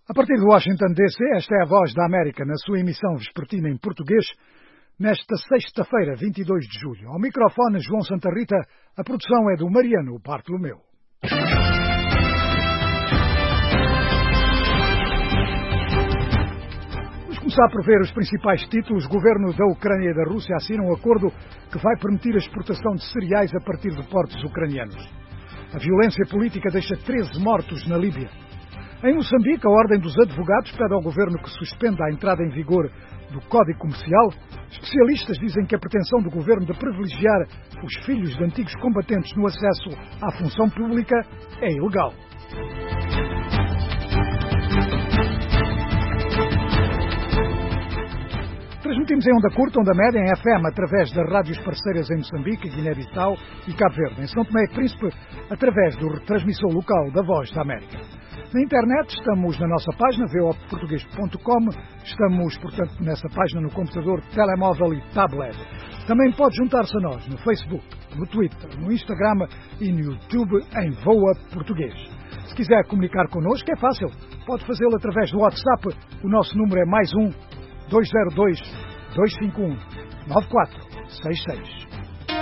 A partir de Washington, D.C., esta é a Voz da América na sua emissão vespertina em português, nesta sexta-feira, 22 de julho. Ao microfone, João Santa Rita, a produção é do Mariano Bartolomeu. Vamos começar por ver os principais títulos. O governo da Ucrânia e da Rússia assinam um acordo que vai permitir a exportação de cereais a partir de portos ucranianos. A violência política deixa 13 mortos na Líbia. Em Moçambique, a Ordem dos Advogados pede ao governo que suspenda a entrada em vigor do Código Comercial. Especialistas dizem que a pretensão do governo de privilegiar os filhos de antigos combatentes no acesso à função pública é ilegal. Transmitimos em onda curta, onda média, em FM, através das rádios parceiras em Moçambique, Guiné-Bissau e Cabo Verde. Em São Tomé e Príncipe, através do retransmissor local da Voz da América. Na internet, estamos na nossa página, voportuguês.com. Estamos, portanto, nessa página no computador, telemóvel e tablet. Também pode juntar-se a nós no Facebook, no Twitter, no Instagram e no YouTube em Voa Português. Se quiser comunicar connosco, é fácil. Pode fazê-lo através do WhatsApp. O nosso número é +1 202 251 9466.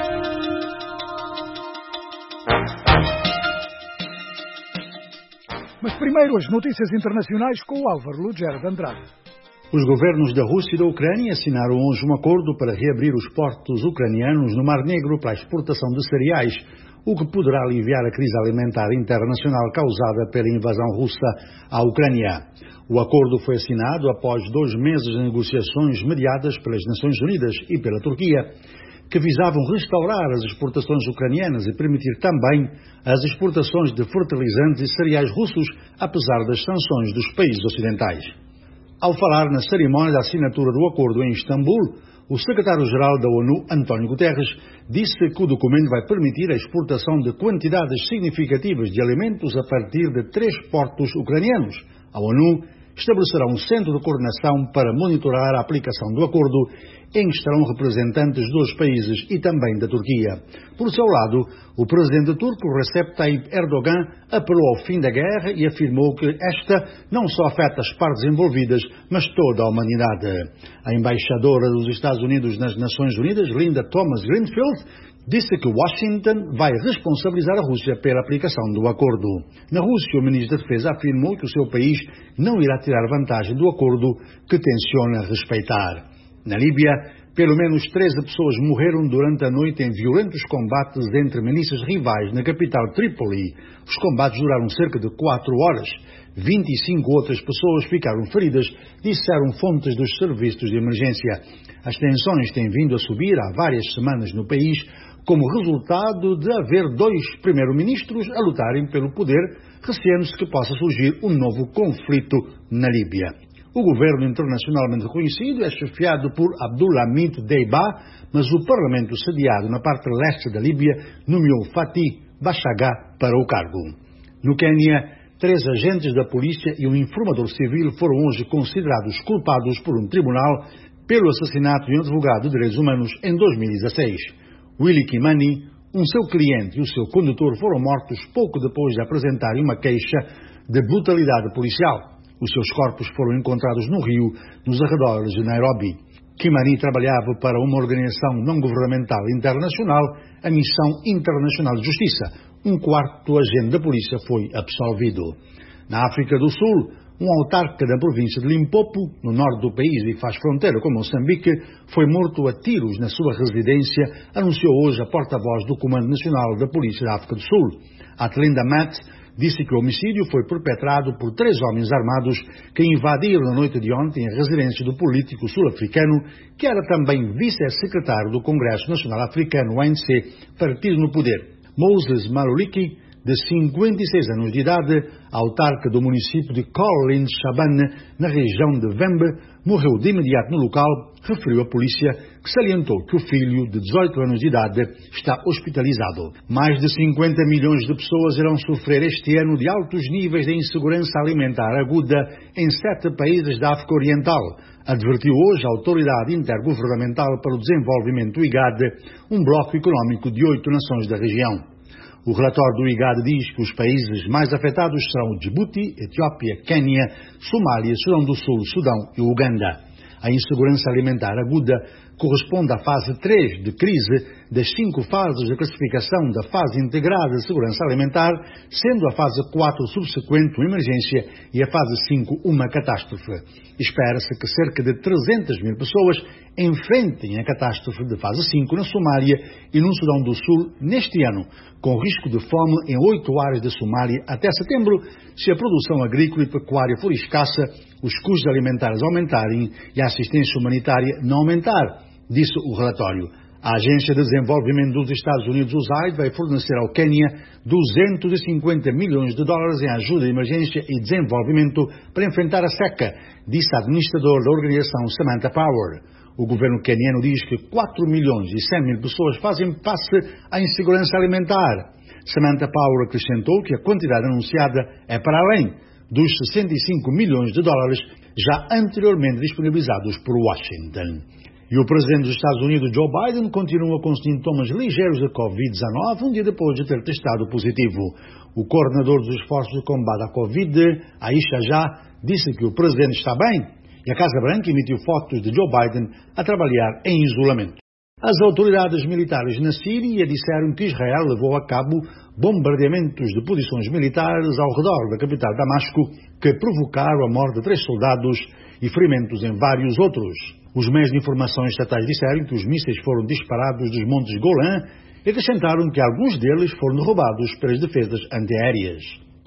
Mas primeiro as notícias internacionais com o Álvaro Lugero de Andrade. Os governos da Rússia e da Ucrânia assinaram hoje um acordo para reabrir os portos ucranianos no Mar Negro para a exportação de cereais, o que poderá aliviar a crise alimentar internacional causada pela invasão russa à Ucrânia. O acordo foi assinado após 2 meses de negociações mediadas pelas Nações Unidas e pela Turquia, que visavam restaurar as exportações ucranianas e permitir também as exportações de fertilizantes e cereais russos, apesar das sanções dos países ocidentais. Ao falar na cerimónia da assinatura do acordo em Istambul, o secretário-geral da ONU, António Guterres, disse que o documento vai permitir a exportação de quantidades significativas de alimentos a partir de 3 portos ucranianos. A ONU estabelecerá um centro de coordenação para monitorar a aplicação do acordo, em que estarão representantes dos países e também da Turquia. Por seu lado, o presidente turco Recep Tayyip Erdogan apelou ao fim da guerra e afirmou que esta não só afeta as partes envolvidas, mas toda a humanidade. A embaixadora dos Estados Unidos nas Nações Unidas, Linda Thomas-Greenfield, disse que Washington vai responsabilizar a Rússia pela aplicação do acordo. Na Rússia, o ministro da Defesa afirmou que o seu país não irá tirar vantagem do acordo que tenciona respeitar. Na Líbia, pelo menos 13 pessoas morreram durante a noite em violentos combates entre milícias rivais na capital Trípoli. Os combates duraram cerca de 4 horas. 25 outras pessoas ficaram feridas, disseram fontes dos serviços de emergência. As tensões têm vindo a subir há várias semanas no país, como resultado de haver 2 primeiros-ministros a lutarem pelo poder, receando-se que possa surgir um novo conflito na Líbia. O governo internacionalmente reconhecido é chefiado por Abdulhamid Deiba, mas o parlamento sediado na parte leste da Líbia nomeou Fatih Bashagha para o cargo. No Quênia, 3 agentes da polícia e um informador civil foram hoje considerados culpados por um tribunal pelo assassinato de um advogado de direitos humanos em 2016. Willy Kimani, seu cliente e o seu condutor foram mortos pouco depois de apresentarem uma queixa de brutalidade policial. Os seus corpos foram encontrados no rio, nos arredores de Nairobi. Kimani trabalhava para uma organização não-governamental internacional, a Missão Internacional de Justiça. Um 4º agente da polícia foi absolvido. Na África do Sul, um autarca da província de Limpopo, no norte do país e faz fronteira com Moçambique, foi morto a tiros na sua residência, anunciou hoje a porta-voz do Comando Nacional da Polícia da África do Sul. Atlinda Matt disse que o homicídio foi perpetrado por 3 homens armados que invadiram na noite de ontem a residência do político sul-africano, que era também vice-secretário do Congresso Nacional Africano, o ANC, partido no poder. Moses Maluliki, de 56 anos de idade, autarca do município de Collins Shabane, na região de Vembe, morreu de imediato no local, referiu a polícia, que salientou que o filho, de 18 anos de idade, está hospitalizado. Mais de 50 milhões de pessoas irão sofrer este ano de altos níveis de insegurança alimentar aguda em 7 países da África Oriental, advertiu hoje a Autoridade Intergovernamental para o Desenvolvimento IGAD, um bloco económico de 8 nações da região. O relatório do IGAD diz que os países mais afetados são Djibouti, Etiópia, Quênia, Somália, Sudão do Sul, Sudão e Uganda. A insegurança alimentar aguda corresponde à fase 3 de crise das 5 fases de classificação da fase integrada de segurança alimentar, sendo a fase 4 subsequente uma emergência e a fase 5 uma catástrofe. Espera-se que cerca de 300 mil pessoas enfrentem a catástrofe de fase 5 na Somália e no Sudão do Sul neste ano, com risco de fome em 8 áreas da Somália até setembro, se a produção agrícola e pecuária for escassa, os custos alimentares aumentarem e a assistência humanitária não aumentar, disse o relatório. A Agência de Desenvolvimento dos Estados Unidos, USAID, vai fornecer ao Quênia 250 milhões de dólares em ajuda de emergência e desenvolvimento para enfrentar a seca, disse a administradora da organização Samantha Power. O governo queniano diz que 4 milhões e 100 mil pessoas fazem face à insegurança alimentar. Samantha Power acrescentou que a quantidade anunciada é para além dos 65 milhões de dólares já anteriormente disponibilizados por Washington. E o presidente dos Estados Unidos, Joe Biden, continua com sintomas ligeiros de Covid-19 um dia depois de ter testado positivo. O coordenador dos esforços de combate à Covid, Aisha Jah, disse que o presidente está bem e a Casa Branca emitiu fotos de Joe Biden a trabalhar em isolamento. As autoridades militares na Síria disseram que Israel levou a cabo bombardeamentos de posições militares ao redor da capital Damasco que provocaram a morte de 3 soldados e ferimentos em vários outros. Os meios de informação estatais disseram que os mísseis foram disparados dos Montes Golã e acrescentaram que alguns deles foram derrubados pelas defesas antiaéreas.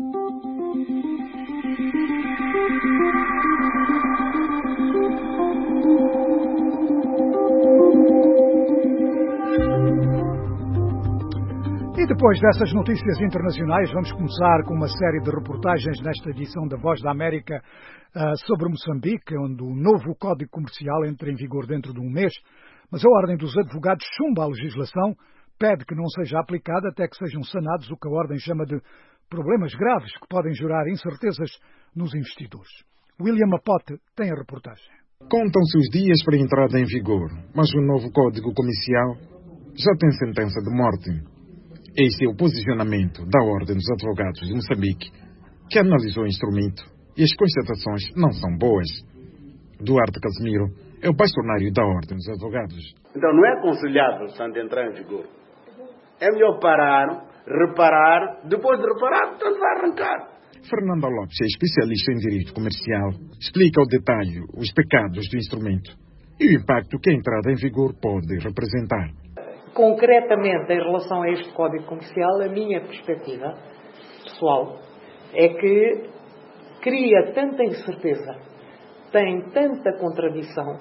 E depois dessas notícias internacionais, vamos começar com uma série de reportagens nesta edição da Voz da América sobre Moçambique, onde o novo Código Comercial entra em vigor dentro de um mês, mas a Ordem dos Advogados chumba a legislação, pede que não seja aplicada até que sejam sanados o que a Ordem chama de problemas graves que podem gerar incertezas nos investidores. William Apote tem a reportagem. Contam-se os dias para a entrada em vigor, mas o novo Código Comercial já tem sentença de morte. Este é o posicionamento da Ordem dos Advogados de Moçambique, que analisou o instrumento e as constatações não são boas. Duarte Casimiro é o bastonário da Ordem dos Advogados. Então não é aconselhável, antes de entrar em vigor. É melhor parar, reparar, depois de reparar, portanto vai arrancar. Fernanda Lopes é especialista em direito comercial, explica ao detalhe os pecados do instrumento e o impacto que a entrada em vigor pode representar. Concretamente, em relação a este Código Comercial, a minha perspectiva pessoal é que cria tanta incerteza, tem tanta contradição.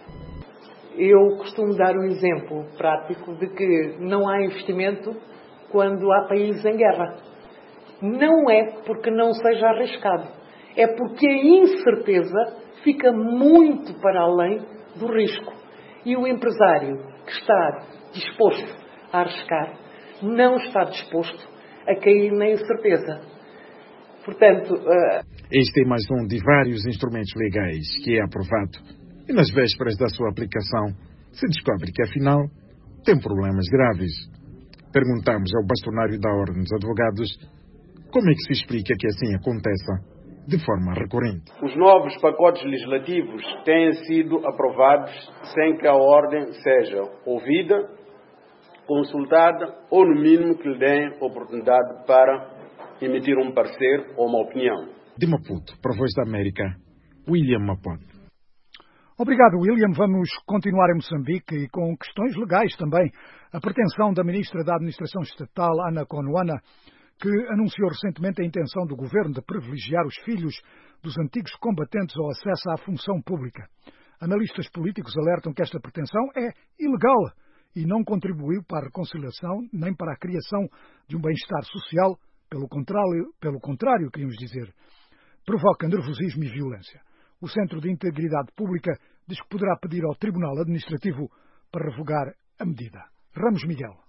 Eu costumo dar um exemplo prático de que não há investimento quando há países em guerra. Não é porque não seja arriscado, é porque a incerteza fica muito para além do risco. E o empresário que está disposto a arriscar não está disposto a cair na incerteza. Portanto, este é mais um de vários instrumentos legais que é aprovado e nas vésperas da sua aplicação se descobre que afinal tem problemas graves. Perguntamos ao bastonário da Ordem dos Advogados como é que se explica que assim aconteça de forma recorrente. Os novos pacotes legislativos têm sido aprovados sem que a Ordem seja ouvida, consultada ou, no mínimo, que lhe deem oportunidade para emitir um parecer ou uma opinião. De Maputo, para a Voz da América, William Maputo. Obrigado, William. Vamos continuar em Moçambique e com questões legais também. A pretensão da Ministra da Administração Estatal, Ana Conuana, que anunciou recentemente a intenção do governo de privilegiar os filhos dos antigos combatentes ao acesso à função pública. Analistas políticos alertam que esta pretensão é ilegal e não contribuiu para a reconciliação nem para a criação de um bem-estar social, pelo contrário, queríamos dizer, provoca nervosismo e violência. O Centro de Integridade Pública diz que poderá pedir ao Tribunal Administrativo para revogar a medida. Ramos Miguel.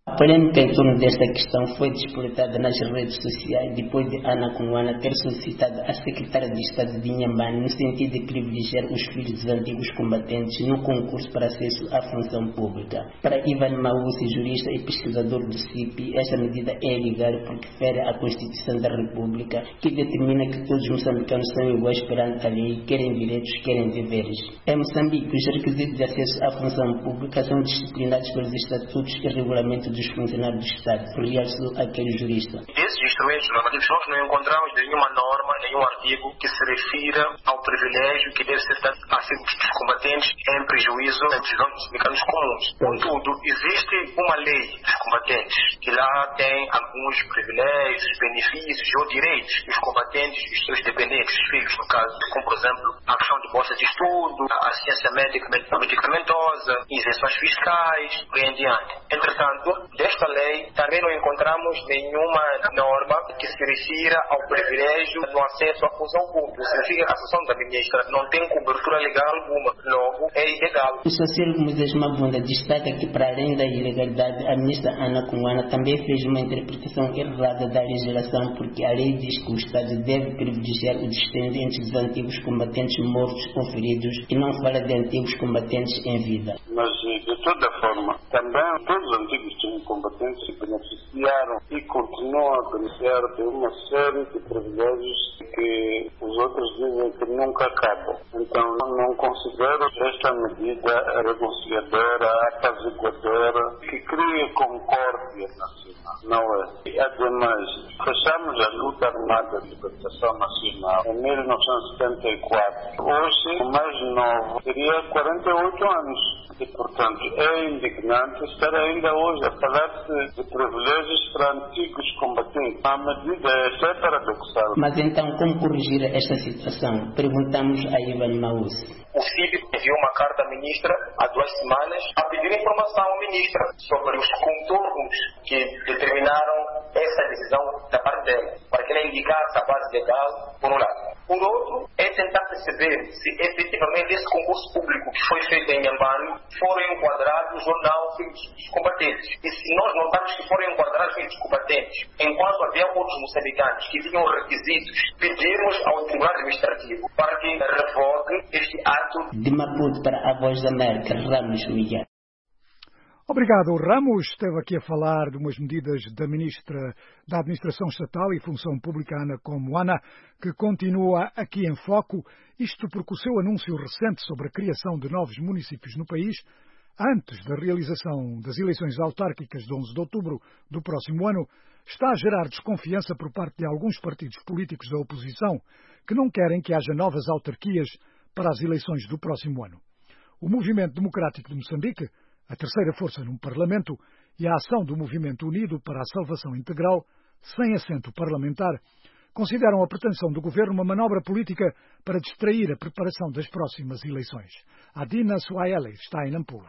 A polêmica em torno desta questão foi despertada nas redes sociais depois de Ana Conwana ter solicitado à secretária de Estado de Inhambane no sentido de privilegiar os filhos dos antigos combatentes no concurso para acesso à função pública. Para Ivan Maussi, jurista e pesquisador do CIP, esta medida é ilegal porque fere a Constituição da República, que determina que todos os moçambicanos são iguais perante a lei, querem direitos, querem deveres. Em Moçambique, os requisitos de acesso à função pública são disciplinados pelos estatutos e regulamentos dos funcionários do Estado, realçou aquele jurista. Desses instrumentos normativos nós não encontramos nenhuma norma, nenhum artigo que se refira ao privilégio que deve ser dado a dos combatentes em prejuízo da decisão dos moçambicanos comuns. Contudo, existe uma lei dos combatentes que lá tem alguns privilégios, benefícios ou direitos dos combatentes e dos seus dependentes, filhos, no caso, como por exemplo a questão de bolsa de estudo, a assistência médica medicamentosa, isenções fiscais, e em diante. Entretanto, desta lei também não encontramos nenhuma norma que se refira ao privilégio no acesso à função pública. Significa que a função da ministra não tem cobertura legal alguma, logo é ilegal. O sociólogo Moisés Mabunda destaca que, para além da ilegalidade, a ministra Ana Conwana também fez uma interpretação errada da legislação, porque a lei diz que o Estado deve privilegiar os descendentes dos antigos combatentes mortos ou feridos e não fala de antigos combatentes em vida. Mas, de toda forma, também todos os antigos combatentes se beneficiaram e continuam a beneficiar de uma série de privilégios que os outros dizem que nunca acabam. Então, não considero esta medida reconciliadora, apaziguadora, que cria concórdia nacional. Não é. Ademais, fechamos a luta armada de libertação nacional em 1974. Hoje, o mais novo teria 48 anos. E, portanto, é indignante estar ainda hoje a falar-se de privilégios para antigos combatentes. A medida é paradoxal. Mas então, como corrigir esta situação? Perguntamos a Ivan Maussi. O CIP enviou uma carta à ministra há 2 semanas a pedir informação à ministra sobre os contornos que determinaram essa decisão da parte dela, para que ela indicasse a base legal, por um lado. Por outro, é tentar perceber se efetivamente esse concurso público que foi feito em Inhambane foram enquadrados ou não os combatentes. E se nós notarmos que foram enquadrados os combatentes, enquanto havia outros moçambicanos que tinham requisitos, pedirmos ao Tribunal Administrativo para que revogue este ato. De Maputo para a Voz da América, Ramos Miguel. Obrigado, Ramos. Esteve aqui a falar de umas medidas da Ministra da Administração Estatal e Função Pública, Ana Conwana, que continua aqui em foco, isto porque o seu anúncio recente sobre a criação de novos municípios no país, antes da realização das eleições autárquicas de 11 de outubro do próximo ano, está a gerar desconfiança por parte de alguns partidos políticos da oposição que não querem que haja novas autarquias para as eleições do próximo ano. O Movimento Democrático de Moçambique, a terceira força no Parlamento, e a ação do Movimento Unido para a Salvação Integral, sem assento parlamentar, consideram a pretensão do governo uma manobra política para distrair a preparação das próximas eleições. Adina Suaele está em Nampula.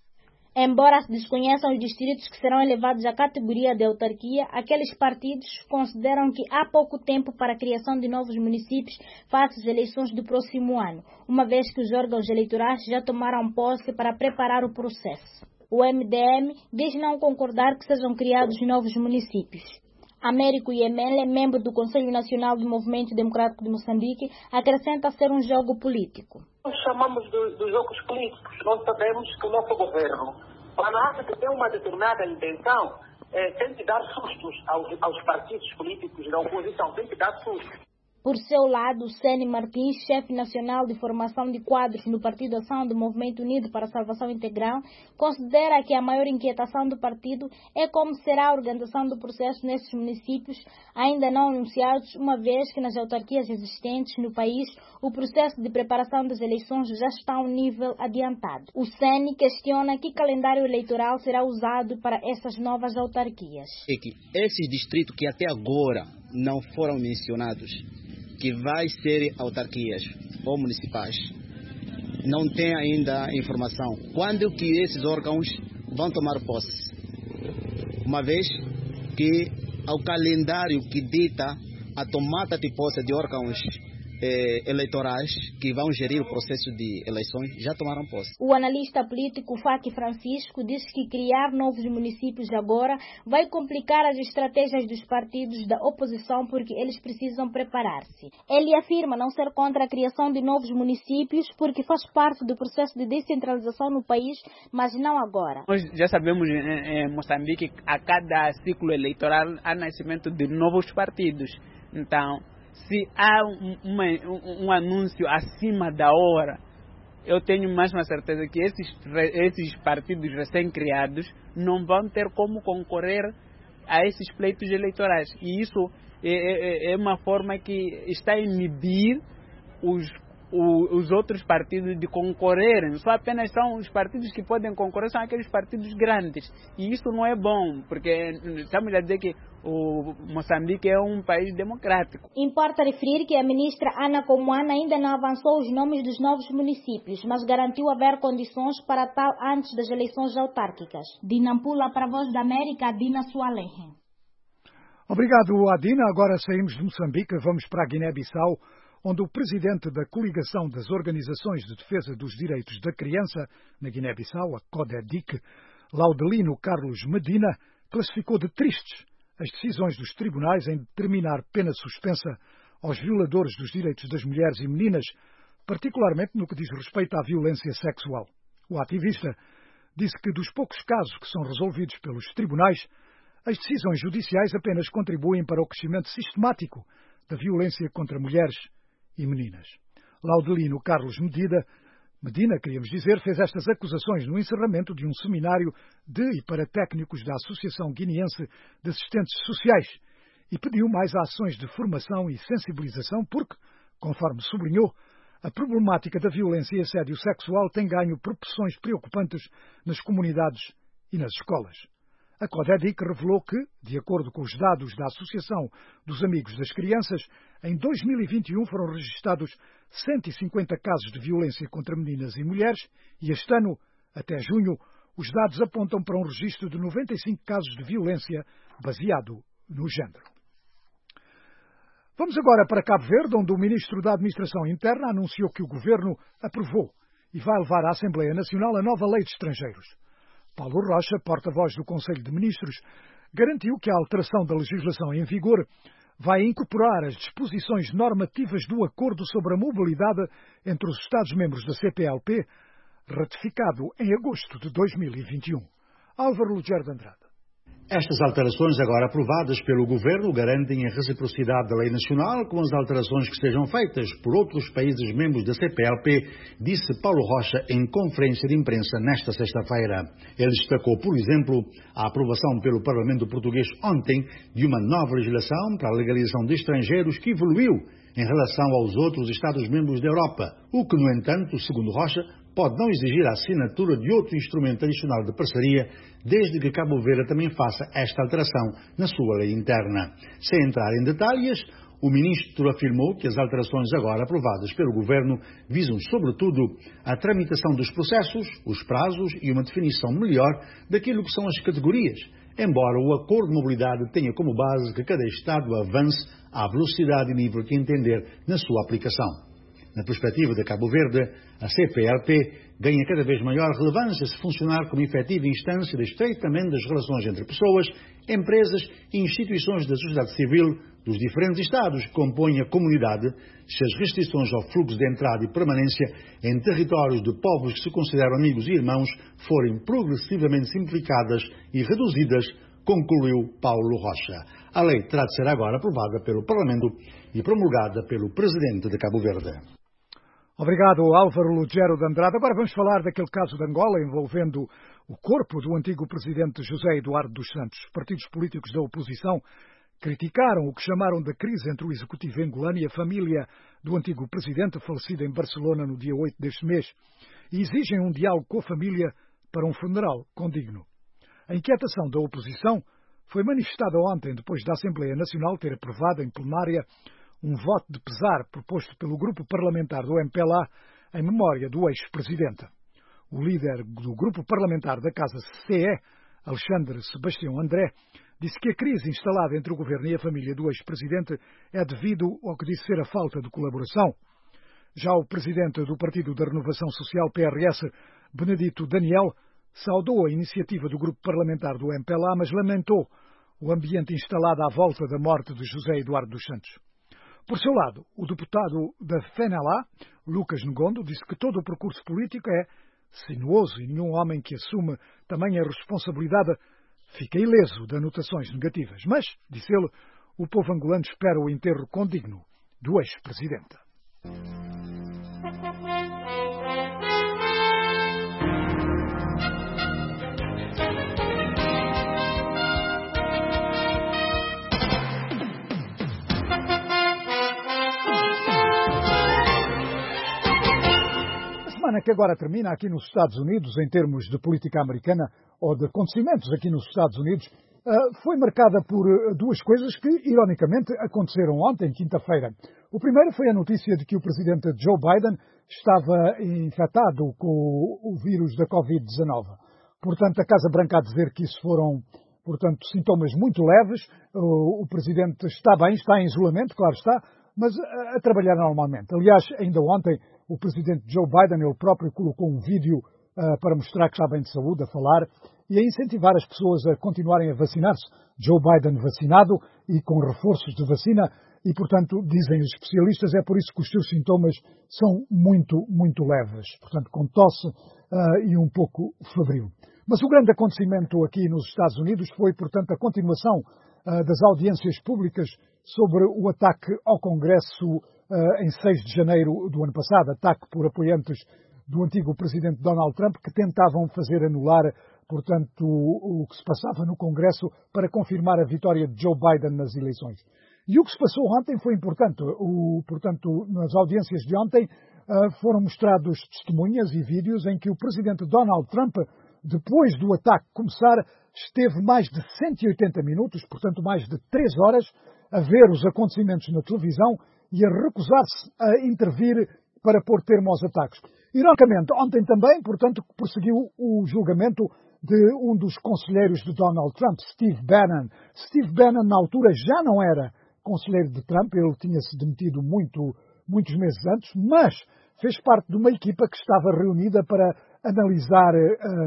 Embora se desconheçam os distritos que serão elevados à categoria de autarquia, aqueles partidos consideram que há pouco tempo para a criação de novos municípios face às eleições do próximo ano, uma vez que os órgãos eleitorais já tomaram posse para preparar o processo. O MDM diz não concordar que sejam criados novos municípios. Américo Iemele, membro do Conselho Nacional do Movimento Democrático de Moçambique, acrescenta ser um jogo político. Nós chamamos de jogos políticos. Nós sabemos que o nosso governo, quando acha que tem uma determinada intenção, tem que dar sustos aos partidos políticos da oposição, tem que dar sustos. Por seu lado, Sene Martins, chefe nacional de formação de quadros no Partido Ação do Movimento Unido para a Salvação Integral, considera que a maior inquietação do partido é como será a organização do processo nesses municípios ainda não anunciados, uma vez que nas autarquias existentes no país o processo de preparação das eleições já está a um nível adiantado. O Sene questiona que calendário eleitoral será usado para essas novas autarquias. É que esses distritos que até agora não foram mencionados, que vai ser autarquias ou municipais, não tem ainda informação quando que esses órgãos vão tomar posse, uma vez que ao calendário que dita a tomada de posse de órgãos eleitorais que vão gerir o processo de eleições já tomaram posse. O analista político Faki Francisco diz que criar novos municípios agora vai complicar as estratégias dos partidos da oposição porque eles precisam preparar-se. Ele afirma não ser contra a criação de novos municípios porque faz parte do processo de descentralização no país, mas não agora. Nós já sabemos em Moçambique a cada ciclo eleitoral há nascimento de novos partidos. Então, se há um anúncio acima da hora, eu tenho mais uma certeza que esses partidos recém-criados não vão ter como concorrer a esses pleitos eleitorais. E isso é uma forma que está a inibir os outros partidos de concorrerem. Só apenas são os partidos que podem concorrer, são aqueles partidos grandes. E isso não é bom, porque estamos a dizer que o Moçambique é um país democrático. Importa referir que a ministra Ana Comuana ainda não avançou os nomes dos novos municípios, mas garantiu haver condições para tal antes das eleições autárquicas. De Nampula para a Voz da América, Adina Sualenhe. Obrigado, Adina. Agora saímos de Moçambique, vamos para a Guiné-Bissau, onde o presidente da Coligação das Organizações de Defesa dos Direitos da Criança na Guiné-Bissau, a CODEDIC, Laudelino Carlos Medina, classificou de tristes as decisões dos tribunais em determinar pena suspensa aos violadores dos direitos das mulheres e meninas, particularmente no que diz respeito à violência sexual. O ativista disse que dos poucos casos que são resolvidos pelos tribunais, as decisões judiciais apenas contribuem para o crescimento sistemático da violência contra mulheres e meninas. Laudelino Carlos Medina, queríamos dizer, fez estas acusações no encerramento de um seminário de e para técnicos da Associação Guineense de Assistentes Sociais e pediu mais ações de formação e sensibilização porque, conforme sublinhou, a problemática da violência e assédio sexual tem ganho proporções preocupantes nas comunidades e nas escolas. A CODEDIC revelou que, de acordo com os dados da Associação dos Amigos das Crianças, em 2021 foram registados 150 casos de violência contra meninas e mulheres e este ano, até junho, os dados apontam para um registro de 95 casos de violência baseado no género. Vamos agora para Cabo Verde, onde o Ministro da Administração Interna anunciou que o Governo aprovou e vai levar à Assembleia Nacional a nova Lei de Estrangeiros. Paulo Rocha, porta-voz do Conselho de Ministros, garantiu que a alteração da legislação em vigor vai incorporar as disposições normativas do Acordo sobre a Mobilidade entre os Estados-membros da CPLP, ratificado em agosto de 2021. Álvaro Lugero de Andrade. Estas alterações, agora aprovadas pelo Governo, garantem a reciprocidade da lei nacional com as alterações que sejam feitas por outros países membros da CPLP, disse Paulo Rocha em conferência de imprensa nesta sexta-feira. Ele destacou, por exemplo, a aprovação pelo Parlamento Português ontem de uma nova legislação para a legalização de estrangeiros que evoluiu em relação aos outros Estados-membros da Europa, o que, no entanto, segundo Rocha, pode não exigir a assinatura de outro instrumento adicional de parceria, desde que Cabo Verde também faça esta alteração na sua lei interna. Sem entrar em detalhes, o ministro afirmou que as alterações agora aprovadas pelo Governo visam, sobretudo, a tramitação dos processos, os prazos e uma definição melhor daquilo que são as categorias, embora o Acordo de Mobilidade tenha como base que cada Estado avance à velocidade e nível que entender na sua aplicação. Na perspectiva de Cabo Verde, a CPLP ganha cada vez maior relevância se funcionar como efetiva instância de estreitamento das relações entre pessoas, empresas e instituições da sociedade civil dos diferentes Estados que compõem a comunidade, se as restrições ao fluxo de entrada e permanência em territórios de povos que se consideram amigos e irmãos forem progressivamente simplificadas e reduzidas, concluiu Paulo Rocha. A lei terá de ser agora aprovada pelo Parlamento e promulgada pelo Presidente de Cabo Verde. Obrigado, Álvaro Lugero de Andrade. Agora vamos falar daquele caso de Angola envolvendo o corpo do antigo presidente José Eduardo dos Santos. Os partidos políticos da oposição criticaram o que chamaram da crise entre o executivo angolano e a família do antigo presidente, falecido em Barcelona no dia 8 deste mês, e exigem um diálogo com a família para um funeral condigno. A inquietação da oposição foi manifestada ontem, depois da Assembleia Nacional ter aprovado em plenária um voto de pesar proposto pelo grupo parlamentar do MPLA em memória do ex-presidente. O líder do grupo parlamentar da Casa CE, Alexandre Sebastião André, disse que a crise instalada entre o governo e a família do ex-presidente é devido ao que disse ser a falta de colaboração. Já o presidente do Partido da Renovação Social, PRS, Benedito Daniel, saudou a iniciativa do grupo parlamentar do MPLA, mas lamentou o ambiente instalado à volta da morte de José Eduardo dos Santos. Por seu lado, o deputado da FENALA, Lucas Ngondo, disse que todo o percurso político é sinuoso e nenhum homem que assume tamanha responsabilidade fica ileso de anotações negativas. Mas, disse ele, o povo angolano espera o enterro condigno do ex-presidente. A semana que agora termina aqui nos Estados Unidos, em termos de política americana ou de acontecimentos aqui nos Estados Unidos, foi marcada por duas coisas que, ironicamente, aconteceram ontem, quinta-feira. O primeiro foi a notícia de que o presidente Joe Biden estava infectado com o vírus da Covid-19. Portanto, a Casa Branca a dizer que isso foram, sintomas muito leves. O presidente está bem, está em isolamento, claro está, mas a trabalhar normalmente. Aliás, ainda ontem, o presidente Joe Biden, ele próprio, colocou um vídeo para mostrar que está bem de saúde, a falar e a incentivar as pessoas a continuarem a vacinar-se. Joe Biden vacinado e com reforços de vacina e, portanto, dizem os especialistas, é por isso que os seus sintomas são muito, muito leves. Portanto, com tosse e um pouco febril. Mas o grande acontecimento aqui nos Estados Unidos foi, portanto, a continuação das audiências públicas sobre o ataque ao Congresso em 6 de janeiro do ano passado, ataque por apoiantes do antigo presidente Donald Trump, que tentavam fazer anular, portanto, o que se passava no Congresso para confirmar a vitória de Joe Biden nas eleições. E o que se passou ontem foi importante. Portanto, nas audiências de ontem foram mostrados testemunhas e vídeos em que o presidente Donald Trump, depois do ataque começar, esteve mais de 180 minutos, portanto mais de 3 horas, a ver os acontecimentos na televisão e a recusar-se a intervir para pôr termo aos ataques. Ironicamente, ontem também, portanto, prosseguiu o julgamento de um dos conselheiros de Donald Trump, Steve Bannon. Steve Bannon, na altura, já não era conselheiro de Trump, ele tinha-se demitido muitos meses antes, mas fez parte de uma equipa que estava reunida para analisar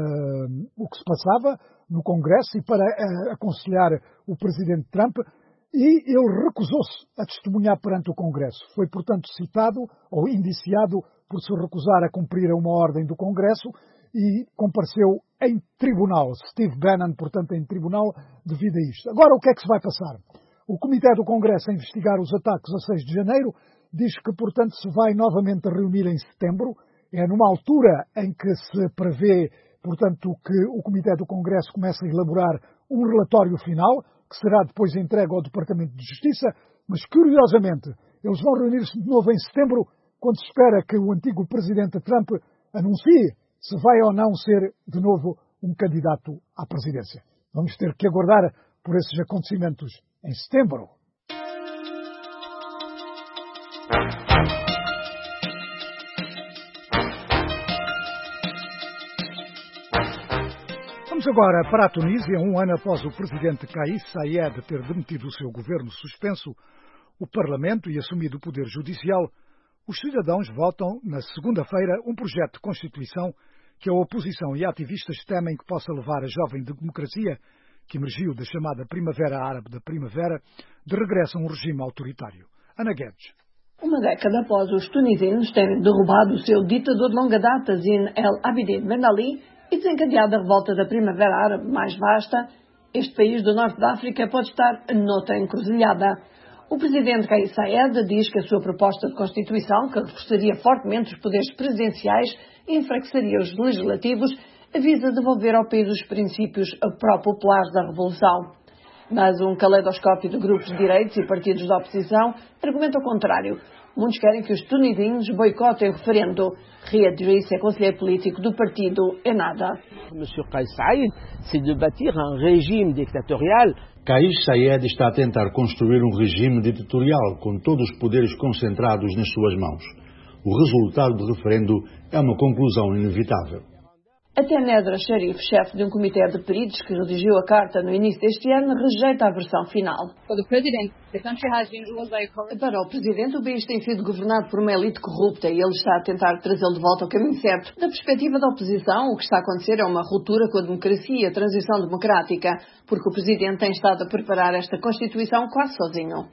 o que se passava no Congresso e para aconselhar o presidente Trump, e ele recusou-se a testemunhar perante o Congresso. Foi, portanto, citado ou indiciado por se recusar a cumprir uma ordem do Congresso e compareceu em tribunal. Steve Bannon, portanto, em tribunal devido a isto. Agora, o que é que se vai passar? O Comitê do Congresso a investigar os ataques a 6 de janeiro diz que, portanto, se vai novamente reunir em setembro. É numa altura em que se prevê, portanto, que o Comitê do Congresso comece a elaborar um relatório final, que será depois entregue ao Departamento de Justiça, mas, curiosamente, eles vão reunir-se de novo em setembro, quando se espera que o antigo presidente Trump anuncie se vai ou não ser, de novo, um candidato à presidência. Vamos ter que aguardar por esses acontecimentos em setembro. Vamos agora para a Tunísia. Um ano após o presidente Kais Saied ter demitido o seu governo suspenso, o Parlamento e assumido o poder judicial, os cidadãos votam na segunda-feira um projeto de Constituição que a oposição e ativistas temem que possa levar a jovem democracia, que emergiu da chamada Primavera Árabe da Primavera, de regresso a um regime autoritário. Ana Guedes. Uma década após os tunisinos terem derrubado o seu ditador de longa data, Zine El Abidine Ben Ali, e desencadeado a revolta da Primavera Árabe mais vasta, este país do norte da África pode estar noutra encruzilhada. O presidente Kais Saied diz que a sua proposta de Constituição, que reforçaria fortemente os poderes presidenciais e enfraqueceria os legislativos, visa devolver ao país os princípios pró-populares da Revolução. Mas um caleidoscópio de grupos de direitos e partidos da oposição argumenta o contrário. Muitos querem que os tunisinos boicotem o referendo. Riyad Idriss é conselheiro político do partido Ennahda. Monsieur Kais Saied, c'est de bâtir un régime dictatorial. Kais Saied está a tentar construir um regime ditatorial com todos os poderes concentrados nas suas mãos. O resultado do referendo é uma conclusão inevitável. Até Nedra Sharif, chefe de um comitê de peritos que redigiu a carta no início deste ano, rejeita a versão final. Para o Presidente, o país tem sido governado por uma elite corrupta e ele está a tentar trazê-lo de volta ao caminho certo. Da perspectiva da oposição, o que está a acontecer é uma ruptura com a democracia e a transição democrática, porque o Presidente tem estado a preparar esta Constituição quase sozinho.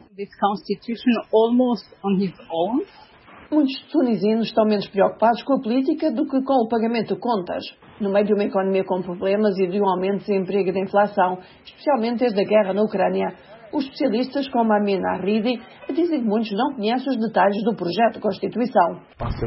Muitos tunisinos estão menos preocupados com a política do que com o pagamento de contas. No meio de uma economia com problemas e de um aumento de desemprego e de inflação, especialmente desde a guerra na Ucrânia, os especialistas como Amina Arridi dizem que muitos não conhecem os detalhes do projeto de Constituição.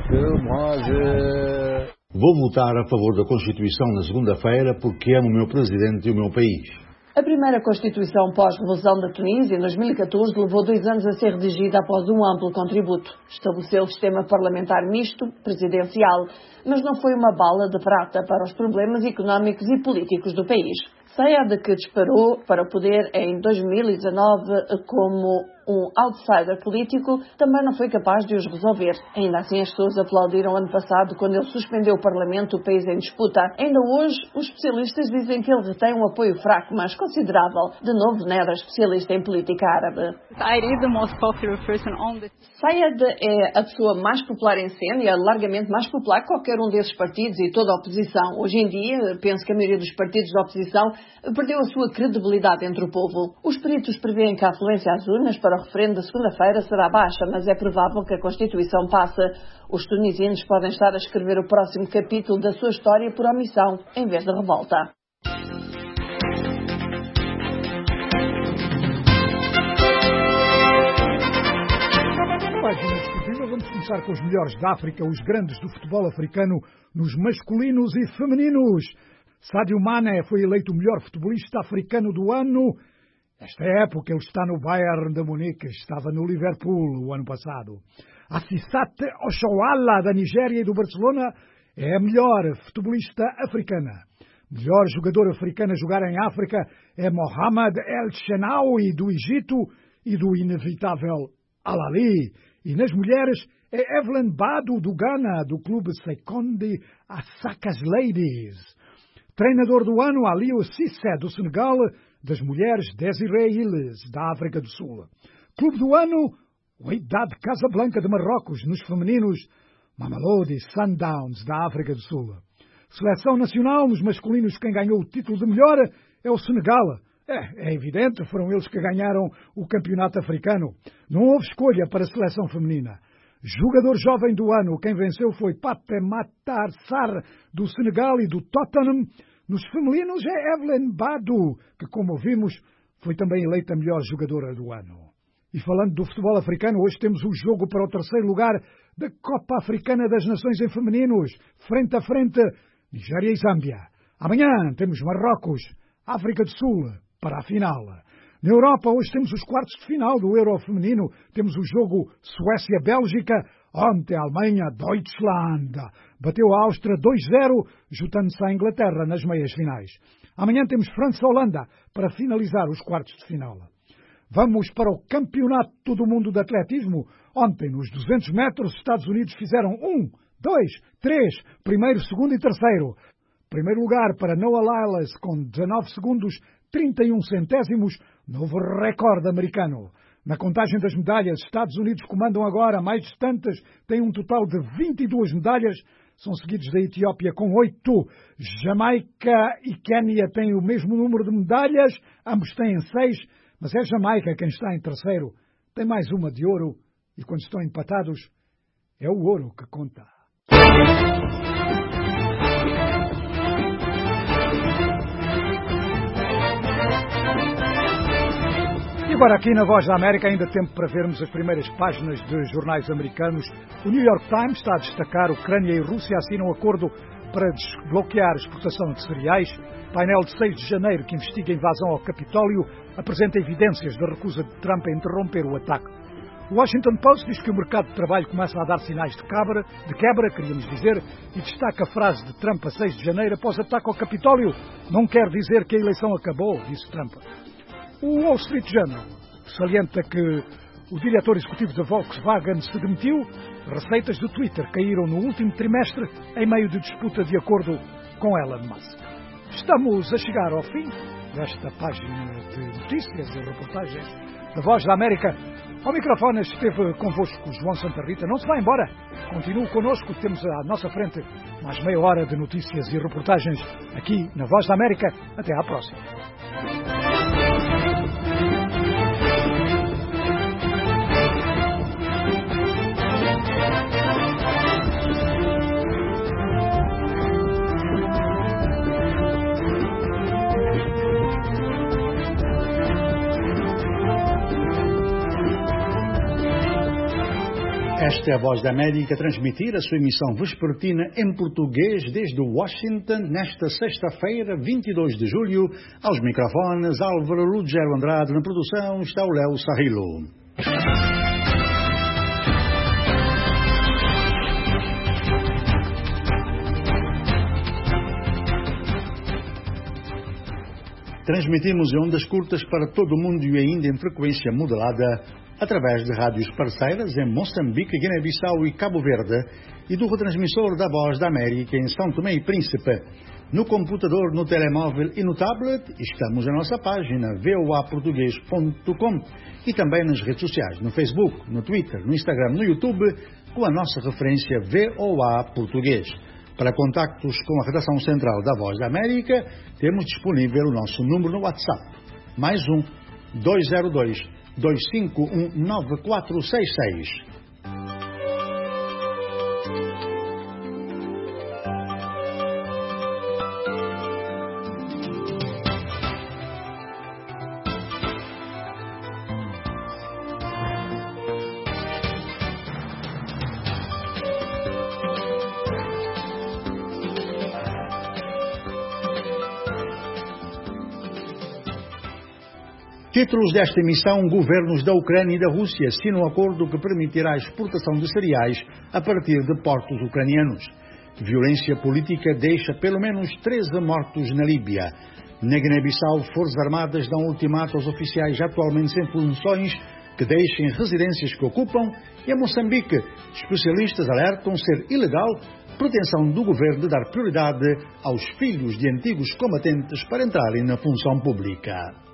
Vou votar a favor da Constituição na segunda-feira porque amo o meu Presidente e o meu país. A primeira Constituição pós-Revolução da Tunísia, em 2014, levou 2 anos a ser redigida após um amplo contributo. Estabeleceu o sistema parlamentar misto, presidencial, mas não foi uma bala de prata para os problemas económicos e políticos do país. Saad, que disparou para o poder em 2019 como um outsider político, também não foi capaz de os resolver. Ainda assim, as pessoas aplaudiram ano passado quando ele suspendeu o Parlamento do país em disputa. Ainda hoje, os especialistas dizem que ele retém um apoio fraco, mas considerável. De novo, Nedra, especialista em política árabe. Saad é a pessoa mais popular em cena e é largamente mais popular que qualquer um desses partidos e toda a oposição. Hoje em dia, penso que a maioria dos partidos da oposição perdeu a sua credibilidade entre o povo. Os peritos prevêem que a afluência às urnas para o referendo da segunda-feira será baixa, mas é provável que a Constituição passe. Os tunisinos podem estar a escrever o próximo capítulo da sua história por omissão, em vez de revolta. Página discutível, vamos começar com os melhores da África, os grandes do futebol africano nos masculinos e femininos. Sadio Mané foi eleito o melhor futebolista africano do ano. Nesta época ele está no Bayern de Munique, estava no Liverpool o ano passado. Assissat Oshoala da Nigéria e do Barcelona é a melhor futebolista africana. Melhor jogador africano a jogar em África é Mohamed El Shenawi do Egito e do inevitável Al-Ahly. E nas mulheres é Evelyn Badu do Ghana, do clube Sekondi Asakas Ladies. Treinador do ano, Aliou Cissé, do Senegal, das mulheres, Desiree Illes, da África do Sul. Clube do ano, Wydad Casablanca de Marrocos, nos femininos, Mamelodi Sundowns, da África do Sul. Seleção nacional, nos masculinos, quem ganhou o título de melhor é o Senegal. É evidente, foram eles que ganharam o campeonato africano. Não houve escolha para a seleção feminina. Jogador jovem do ano, quem venceu foi Pape Matar Sarr, do Senegal e do Tottenham. Nos femininos é Evelyn Badu, que, como vimos, foi também eleita a melhor jogadora do ano. E falando do futebol africano, hoje temos o jogo para o terceiro lugar da Copa Africana das Nações em femininos, frente a frente, Nigéria e Zâmbia. Amanhã temos Marrocos, África do Sul, para a final. Na Europa, hoje temos os quartos de final do Euro feminino. Temos o jogo Suécia-Bélgica. Ontem a Alemanha, Deutschland, bateu a Áustria 2-0, juntando-se à Inglaterra nas meias finais. Amanhã temos França-Holanda para finalizar os quartos de final. Vamos para o Campeonato do Mundo de Atletismo. Ontem, nos 200 metros, os Estados Unidos fizeram 1, 2, 3, primeiro, segundo e terceiro. Primeiro lugar para Noah Lyles com 19 segundos, 31 centésimos, novo recorde americano. Na contagem das medalhas, Estados Unidos comandam agora, mais distantes, têm um total de 22 medalhas, são seguidos da Etiópia com 8. Jamaica e Quénia têm o mesmo número de medalhas, ambos têm 6, mas é Jamaica quem está em terceiro, tem mais uma de ouro, e quando estão empatados, é o ouro que conta. E agora aqui na Voz da América ainda tempo para vermos as primeiras páginas de jornais americanos. O New York Times está a destacar: Ucrânia e Rússia assinam acordo para desbloquear a exportação de cereais. Painel de 6 de janeiro que investiga a invasão ao Capitólio apresenta evidências da recusa de Trump a interromper o ataque. O Washington Post diz que o mercado de trabalho começa a dar sinais de quebra, queríamos dizer, e destaca a frase de Trump a 6 de janeiro após ataque ao Capitólio: não quer dizer que a eleição acabou, disse Trump. O Wall Street Journal salienta que o diretor executivo da Volkswagen se demitiu. Receitas do Twitter caíram no último trimestre em meio de disputa de acordo com Elon Musk. Estamos a chegar ao fim desta página de notícias e reportagens da Voz da América. Ao microfone esteve convosco João Santa Rita. Não se vá embora. Continue connosco. Temos à nossa frente mais meia hora de notícias e reportagens aqui na Voz da América. Até à próxima. Esta é a Voz da América a transmitir a sua emissão vespertina em português desde Washington nesta sexta-feira, 22 de julho. Aos microfones, Álvaro Lugero Andrade. Na produção está o Léo Sarrilo. Transmitimos em ondas curtas para todo o mundo e ainda em frequência modulada através de rádios parceiras em Moçambique, Guiné-Bissau e Cabo Verde e do retransmissor da Voz da América em São Tomé e Príncipe. No computador, no telemóvel e no tablet, estamos na nossa página voaportugues.com e também nas redes sociais, no Facebook, no Twitter, no Instagram, no YouTube, com a nossa referência VOA Português. Para contactos com a redação central da Voz da América, temos disponível o nosso número no WhatsApp, mais 202-251-9466. Títulos desta emissão: governos da Ucrânia e da Rússia assinam um acordo que permitirá a exportação de cereais a partir de portos ucranianos. Violência política deixa pelo menos 13 mortos na Líbia. Na Guiné-Bissau, Forças Armadas dão ultimato aos oficiais atualmente sem funções que deixem residências que ocupam. E em Moçambique, especialistas alertam ser ilegal pretensão do governo de dar prioridade aos filhos de antigos combatentes para entrarem na função pública.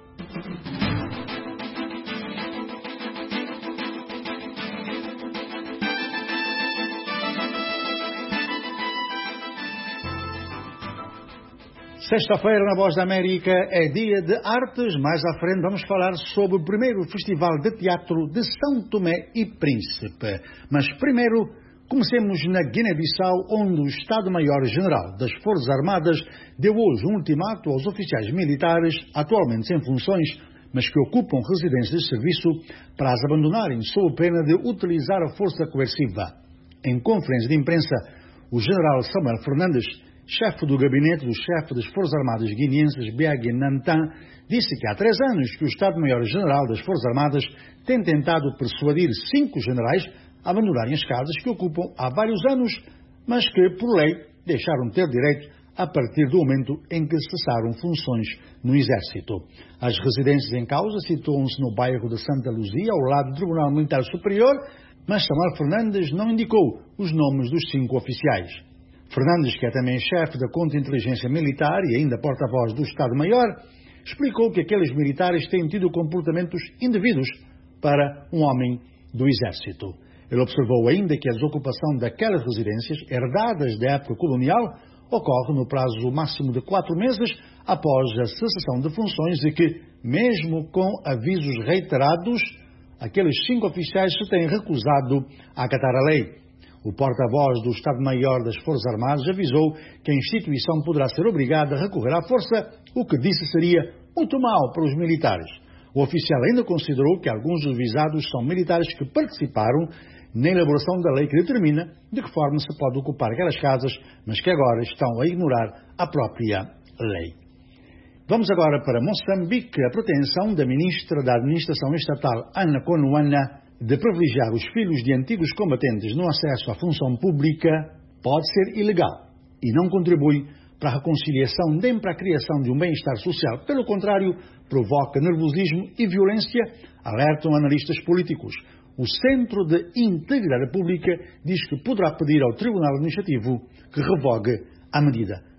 Sexta-feira na Voz da América é dia de artes. Mais à frente vamos falar sobre o primeiro Festival de Teatro de São Tomé e Príncipe. Mas primeiro, comecemos na Guiné-Bissau, onde o Estado-Maior-General das Forças Armadas deu hoje um ultimato aos oficiais militares atualmente sem funções, mas que ocupam residências de serviço, para as abandonarem sob pena de utilizar a força coerciva. Em conferência de imprensa, o general Samuel Fernandes, chefe do gabinete do chefe das Forças Armadas guineenses, Biagui Nantan, disse que há 3 anos que o Estado-Maior-General das Forças Armadas tem tentado persuadir 5 generais a abandonarem as casas que ocupam há vários anos, mas que, por lei, deixaram de ter direito a partir do momento em que cessaram funções no Exército. As residências em causa situam-se no bairro de Santa Luzia, ao lado do Tribunal Militar Superior, mas Samuel Fernandes não indicou os nomes dos 5 oficiais. Fernandes, que é também chefe da Contra-Inteligência Militar e ainda porta-voz do Estado-Maior, explicou que aqueles militares têm tido comportamentos indevidos para um homem do Exército. Ele observou ainda que a desocupação daquelas residências, herdadas da época colonial, ocorre no prazo máximo de 4 meses após a cessação de funções e que, mesmo com avisos reiterados, aqueles 5 oficiais se têm recusado a acatar a lei. O porta-voz do Estado-Maior das Forças Armadas avisou que a instituição poderá ser obrigada a recorrer à força, o que disse seria muito mau para os militares. O oficial ainda considerou que alguns dos visados são militares que participaram na elaboração da lei que determina de que forma se pode ocupar aquelas casas, mas que agora estão a ignorar a própria lei. Vamos agora para Moçambique. A pretensão da ministra da Administração Estatal, Ana Conuana, de privilegiar os filhos de antigos combatentes no acesso à função pública pode ser ilegal e não contribui para a reconciliação nem para a criação de um bem-estar social. Pelo contrário, provoca nervosismo e violência, alertam analistas políticos. O Centro de Integridade Pública diz que poderá pedir ao Tribunal Administrativo que revogue a medida.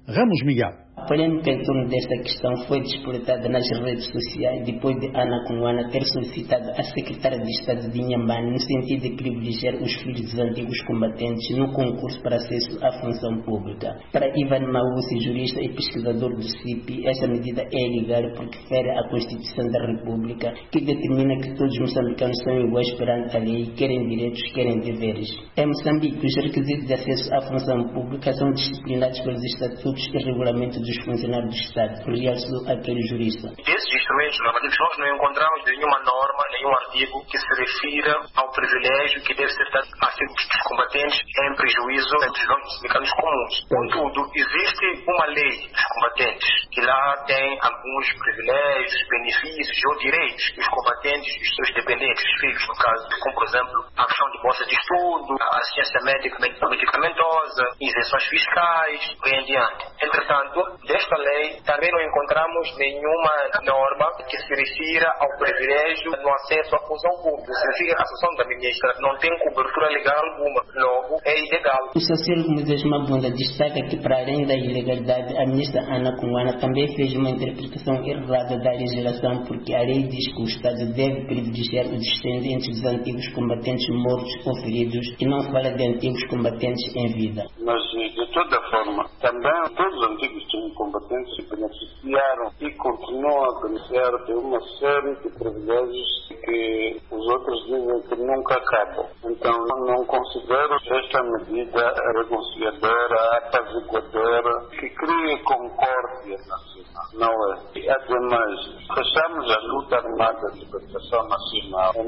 Ramos Miguel. A polêmica em torno desta questão foi despertada nas redes sociais depois de Ana Konuana ter solicitado à secretária de Estado de Inhambane no sentido de privilegiar os filhos dos antigos combatentes no concurso para acesso à função pública. Para Ivan Maussi, jurista e pesquisador do CIP, esta medida é ilegal porque fere a Constituição da República, que determina que todos os moçambicanos são iguais perante a lei, querem direitos, querem deveres. Em Moçambique, os requisitos de acesso à função pública são disciplinados pelos estatutos e regulamentos dos funcionários do Estado, realçou aquele jurista. Desses instrumentos normativos nós não encontramos nenhuma norma, nenhum artigo que se refira ao privilégio que deve ser dado a dos combatentes em prejuízo dos moçambicanos comuns. Contudo, existe uma lei dos combatentes que lá tem alguns privilégios, benefícios ou direitos dos combatentes e dos seus dependentes, filhos, no caso, como por exemplo a questão de bolsa de estudo, a assistência médica medicamentosa, isenções fiscais e em diante. Entretanto, desta lei também não encontramos nenhuma norma que se refira ao privilégio no acesso à função pública. Significa que a função da ministra não tem cobertura legal alguma, logo é ilegal. O sociólogo Moisés Mabunda destaca que, para além da ilegalidade, a ministra Ana Konuana também fez uma interpretação errada da legislação, porque a lei diz que o Estado deve privilegiar os descendentes dos antigos combatentes mortos ou feridos e não fala de antigos combatentes em vida. Mas, de toda forma, também todos os antigos combatentes se beneficiaram e continuam a beneficiar de uma série de privilégios que os outros dizem que nunca acabam. Então, não considero esta medida reconciliadora, apaziguadora, que cria concórdia nacional. Não é. Ademais, fechamos a luta armada de libertação nacional em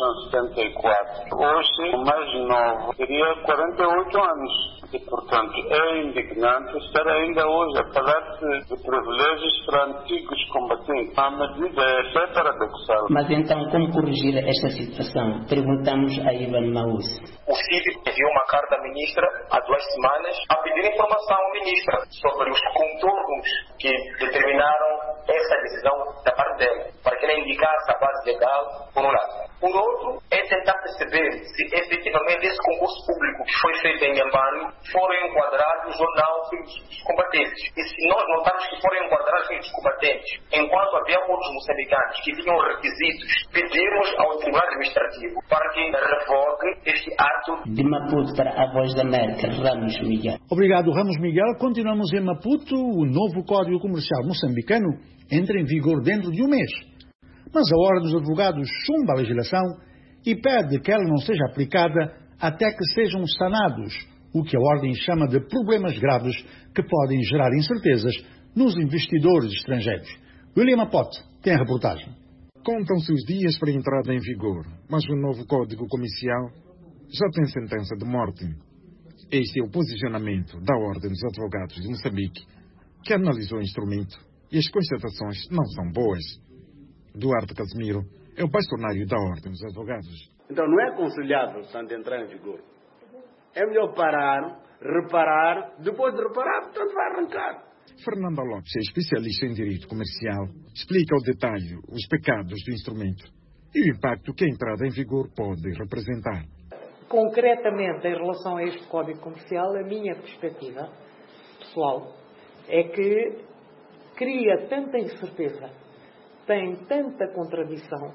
1974. Hoje, o mais novo teria 48 anos. E, portanto, é indignante estar ainda hoje a falar-se de privilégios para antigos combatentes. A medida é paradoxal. Mas então, como corrigir esta situação? Perguntamos a Ivan Maussi. O CIP enviou uma carta à ministra há 2 semanas a pedir informação à ministra sobre os contornos que determinaram essa decisão da parte dela, para que ela indicasse a base legal, por um lado. Por outro, é tentar perceber se efetivamente esse concurso público que foi feito em Inhambane foram enquadrados ou não os combatentes. E se nós notarmos que foram enquadrados os combatentes, enquanto havia outros moçambicanos que tinham requisitos, pedimos ao Tribunal Administrativo para que revogue este ato. De Maputo para a Voz da América, Ramos Miguel. Obrigado, Ramos Miguel. Continuamos em Maputo. O novo Código Comercial moçambicano entra em vigor dentro de um mês. Mas a Ordem dos Advogados chumba a legislação e pede que ela não seja aplicada até que sejam sanados o que a Ordem chama de problemas graves que podem gerar incertezas nos investidores estrangeiros. William Apote tem a reportagem. Contam-se os dias para a entrada em vigor, mas o novo Código Comercial já tem sentença de morte. Este é o posicionamento da Ordem dos Advogados de Moçambique, que analisou o instrumento e as constatações não são boas. Duarte Casimiro é o bastonário da Ordem dos Advogados. Então não é aconselhável, portanto, entrar em vigor. É melhor parar, reparar, depois de reparar, portanto, vai arrancar. Fernanda Lopes é especialista em direito comercial, explica ao detalhe os pecados do instrumento e o impacto que a entrada em vigor pode representar. Concretamente, em relação a este Código Comercial, a minha perspectiva pessoal é que cria tanta incerteza, tem tanta contradição.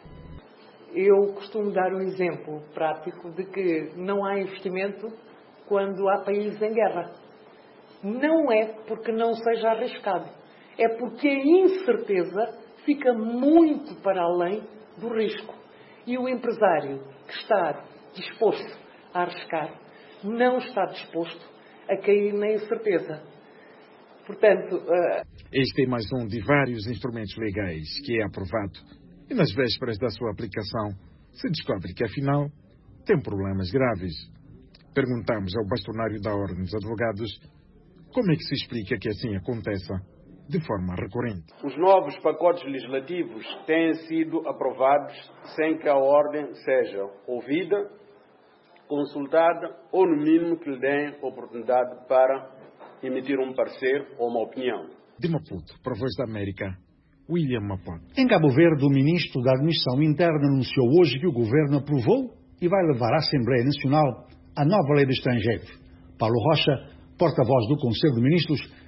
Eu costumo dar um exemplo prático de que não há investimento quando há países em guerra. Não é porque não seja arriscado, é porque a incerteza fica muito para além do risco. E o empresário que está disposto a arriscar não está disposto a cair na incerteza. Portanto, este é mais um de vários instrumentos legais que é aprovado e nas vésperas da sua aplicação se descobre que afinal tem problemas graves. Perguntamos ao bastonário da Ordem dos Advogados como é que se explica que assim aconteça de forma recorrente. Os novos pacotes legislativos têm sido aprovados sem que a Ordem seja ouvida, consultada ou, no mínimo, que lhe deem oportunidade para emitir um parecer ou uma opinião. De Maputo, para a Voz da América, William Maputo. Em Cabo Verde, o ministro da Administração Interna anunciou hoje que o governo aprovou e vai levar à Assembleia Nacional a nova lei de estrangeiros. Paulo Rocha, porta-voz do Conselho de Ministros,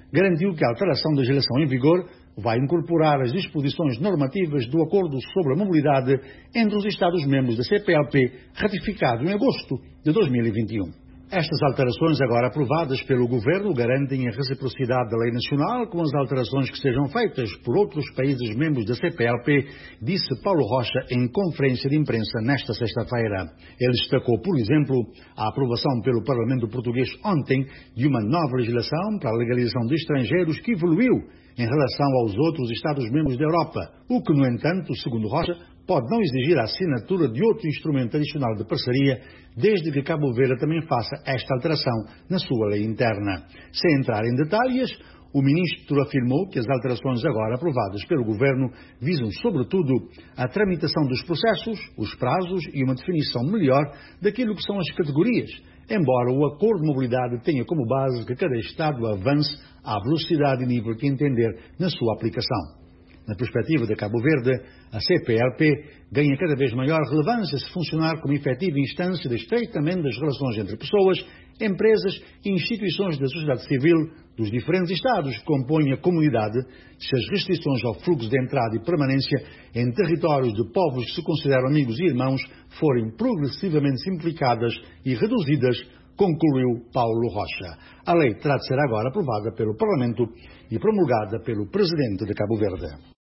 garantiu que a alteração da legislação em vigor vai incorporar as disposições normativas do Acordo sobre a Mobilidade entre os Estados-membros da CPLP, ratificado em agosto de 2021. Estas alterações, agora aprovadas pelo Governo, garantem a reciprocidade da lei nacional com as alterações que sejam feitas por outros países membros da CPLP, disse Paulo Rocha em conferência de imprensa nesta sexta-feira. Ele destacou, por exemplo, a aprovação pelo Parlamento português ontem de uma nova legislação para a legalização de estrangeiros que evoluiu em relação aos outros Estados-membros da Europa, o que, no entanto, segundo Rocha, pode não exigir a assinatura de outro instrumento adicional de parceria, desde que Cabo Verde também faça esta alteração na sua lei interna. Sem entrar em detalhes, o ministro afirmou que as alterações agora aprovadas pelo Governo visam, sobretudo, a tramitação dos processos, os prazos e uma definição melhor daquilo que são as categorias, embora o Acordo de Mobilidade tenha como base que cada Estado avance à velocidade e nível que entender na sua aplicação. Na perspectiva de Cabo Verde, a CPLP ganha cada vez maior relevância se funcionar como efetiva instância de estreitamento das relações entre pessoas, empresas e instituições da sociedade civil dos diferentes Estados que compõem a comunidade, se as restrições ao fluxo de entrada e permanência em territórios de povos que se consideram amigos e irmãos forem progressivamente simplificadas e reduzidas, concluiu Paulo Rocha. A lei terá de ser agora aprovada pelo Parlamento e promulgada pelo Presidente de Cabo Verde.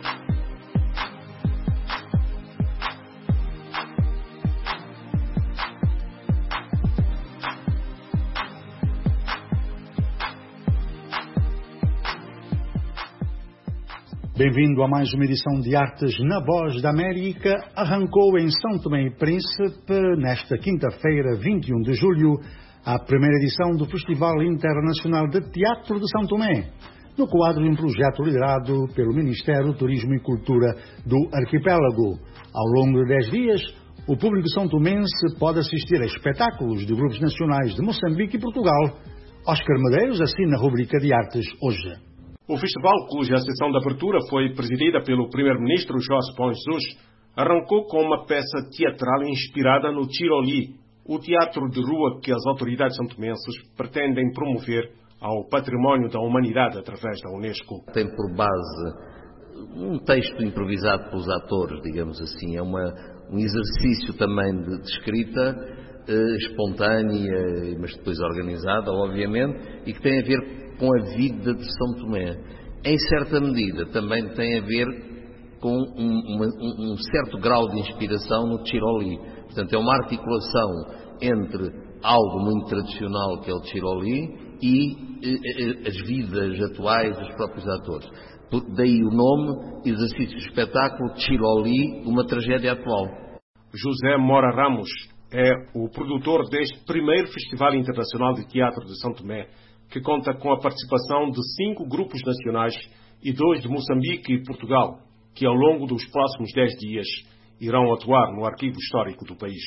Bem-vindo a mais uma edição de Artes na Voz da América. Arrancou em São Tomé e Príncipe, nesta quinta-feira, 21 de julho, a primeira edição do Festival Internacional de Teatro de São Tomé, no quadro de um projeto liderado pelo Ministério do Turismo e Cultura do Arquipélago. Ao longo de 10 dias, o público são-tomense pode assistir a espetáculos de grupos nacionais de Moçambique e Portugal. Oscar Medeiros assina a rubrica de Artes hoje. O festival, cuja sessão de abertura foi presidida pelo primeiro-ministro Jorge Pão Jesus, arrancou com uma peça teatral inspirada no Tiroli, o teatro de rua que as autoridades santomenses pretendem promover ao património da humanidade através da Unesco. Tem por base um texto improvisado pelos atores, digamos assim. É um exercício também de escrita espontânea, mas depois organizada, obviamente, e que tem a ver com a vida de São Tomé. Em certa medida também tem a ver com um certo grau de inspiração no Tiroli. Portanto, é uma articulação entre algo muito tradicional, que é o Tiroli, e as vidas atuais dos próprios atores. Daí o nome, exercício de espetáculo, Tiroli, uma tragédia atual. José Mora Ramos é o produtor deste primeiro Festival Internacional de Teatro de São Tomé, que conta com a participação de 5 grupos nacionais e 2 de Moçambique e Portugal, que ao longo dos próximos 10 dias irão atuar no arquivo histórico do país.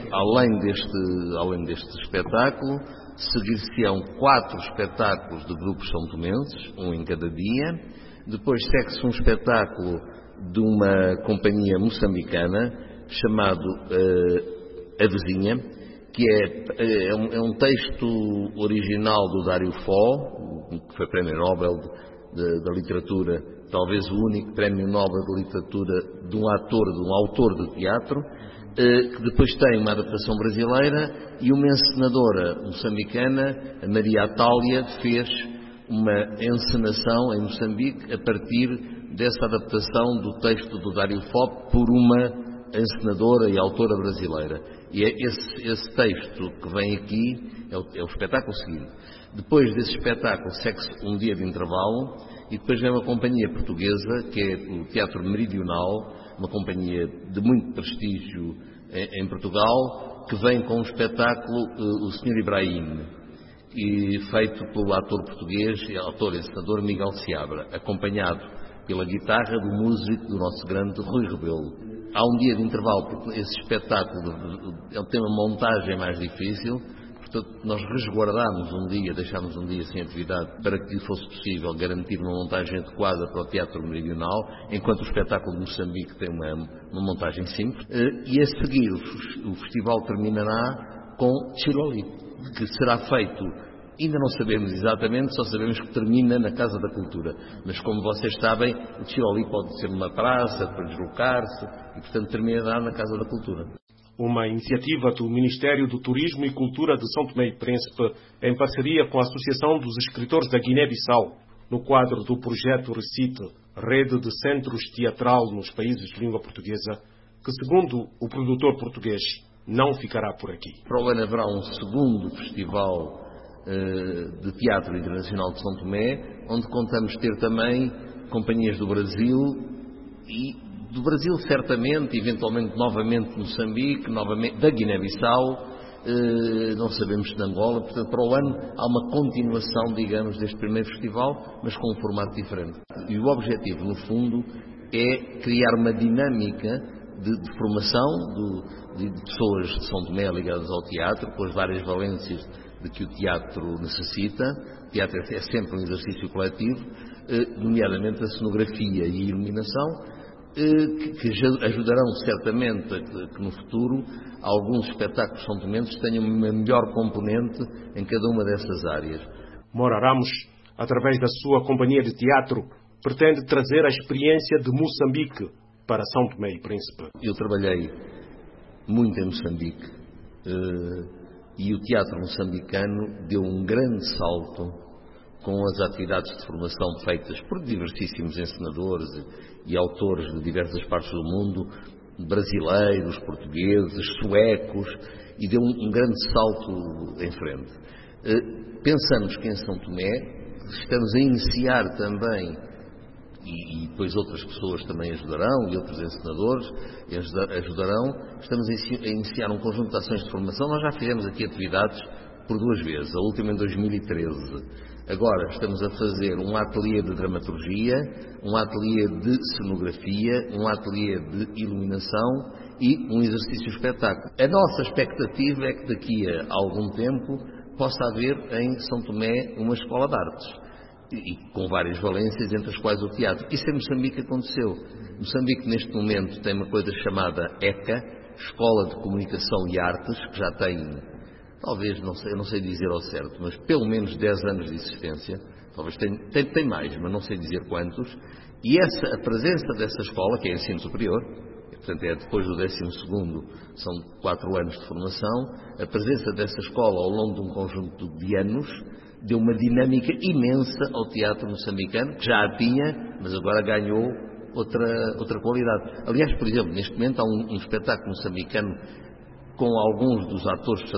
Além deste espetáculo, seguir-se-ão 4 espetáculos de grupos são-tomenses, um em cada dia. Depois segue-se um espetáculo de uma companhia moçambicana chamado A Vizinha, que é um texto original do Dário Fó, que foi Prémio Nobel da Literatura, talvez o único Prémio Nobel de Literatura de um autor de teatro, que depois tem uma adaptação brasileira, e uma encenadora moçambicana, a Maria Atália, fez uma encenação em Moçambique a partir dessa adaptação do texto do Dário Fó por uma encenadora e autora brasileira. E é esse texto que vem aqui, é o espetáculo seguinte. Depois desse espetáculo segue-se um dia de intervalo, e depois vem uma companhia portuguesa, que é o Teatro Meridional, uma companhia de muito prestígio em Portugal, que vem com um espetáculo, o Sr. Ibrahim, e feito pelo ator português e autor e encenador Miguel Seabra, acompanhado pela guitarra do músico do nosso grande Rui Rebelo. Há um dia de intervalo, porque esse espetáculo tem uma montagem mais difícil, portanto nós resguardámos um dia, deixámos um dia sem atividade para que fosse possível garantir uma montagem adequada para o Teatro Meridional, enquanto o espetáculo de Moçambique tem uma montagem simples. E a seguir o festival terminará com Tiroli, que será feito Ainda não sabemos exatamente, só sabemos que termina na Casa da Cultura. Mas como vocês sabem, o Tiroli pode ser numa praça, para deslocar-se, e portanto terminará na Casa da Cultura. Uma iniciativa do Ministério do Turismo e Cultura de São Tomé e Príncipe, em parceria com a Associação dos Escritores da Guiné-Bissau, no quadro do projeto Recite, Rede de Centros Teatral nos Países de Língua Portuguesa, que, segundo o produtor português, não ficará por aqui. Para o ano haverá um segundo festival de Teatro Internacional de São Tomé, onde contamos ter também companhias do Brasil e do Brasil certamente, eventualmente novamente de Moçambique, novamente da Guiné-Bissau, não sabemos se de Angola. Portanto, para o ano há uma continuação, digamos, deste primeiro festival, mas com um formato diferente. E o objetivo, no fundo, é criar uma dinâmica de formação de pessoas de São Tomé ligadas ao teatro, com as várias valências de que o teatro necessita. O teatro é sempre um exercício coletivo, nomeadamente a cenografia e a iluminação, que ajudarão certamente a que no futuro alguns espetáculos são-tomenses tenham uma melhor componente em cada uma dessas áreas. Mora Ramos, através da sua companhia de teatro, pretende trazer a experiência de Moçambique para São Tomé e Príncipe. Eu trabalhei muito em Moçambique e o teatro moçambicano deu um grande salto com as atividades de formação feitas por diversíssimos encenadores e autores de diversas partes do mundo, brasileiros, portugueses, suecos, e deu um grande salto em frente. Pensamos que em São Tomé estamos a iniciar também, e depois outras pessoas também ajudarão, e outros encenadores ajudarão, estamos a iniciar um conjunto de ações de formação. Nós já fizemos aqui atividades por 2 vezes, a última em 2013. Agora estamos a fazer um ateliê de dramaturgia, um ateliê de cenografia, um ateliê de iluminação e um exercício espetáculo. A nossa expectativa é que daqui a algum tempo possa haver em São Tomé uma escola de artes, e com várias valências, entre as quais o teatro. Isso em Moçambique aconteceu. Moçambique neste momento tem uma coisa chamada ECA, Escola de Comunicação e Artes, que já tem, talvez, eu não sei dizer ao certo, mas pelo menos 10 anos de existência. Talvez tem mais, mas não sei dizer quantos. E a presença dessa escola, que é ensino superior, portanto é depois do 12º, são 4 anos de formação, a presença dessa escola ao longo de um conjunto de anos deu uma dinâmica imensa ao teatro moçambicano, que já a tinha, mas agora ganhou outra qualidade. Aliás, por exemplo, neste momento há um espetáculo moçambicano com alguns dos atores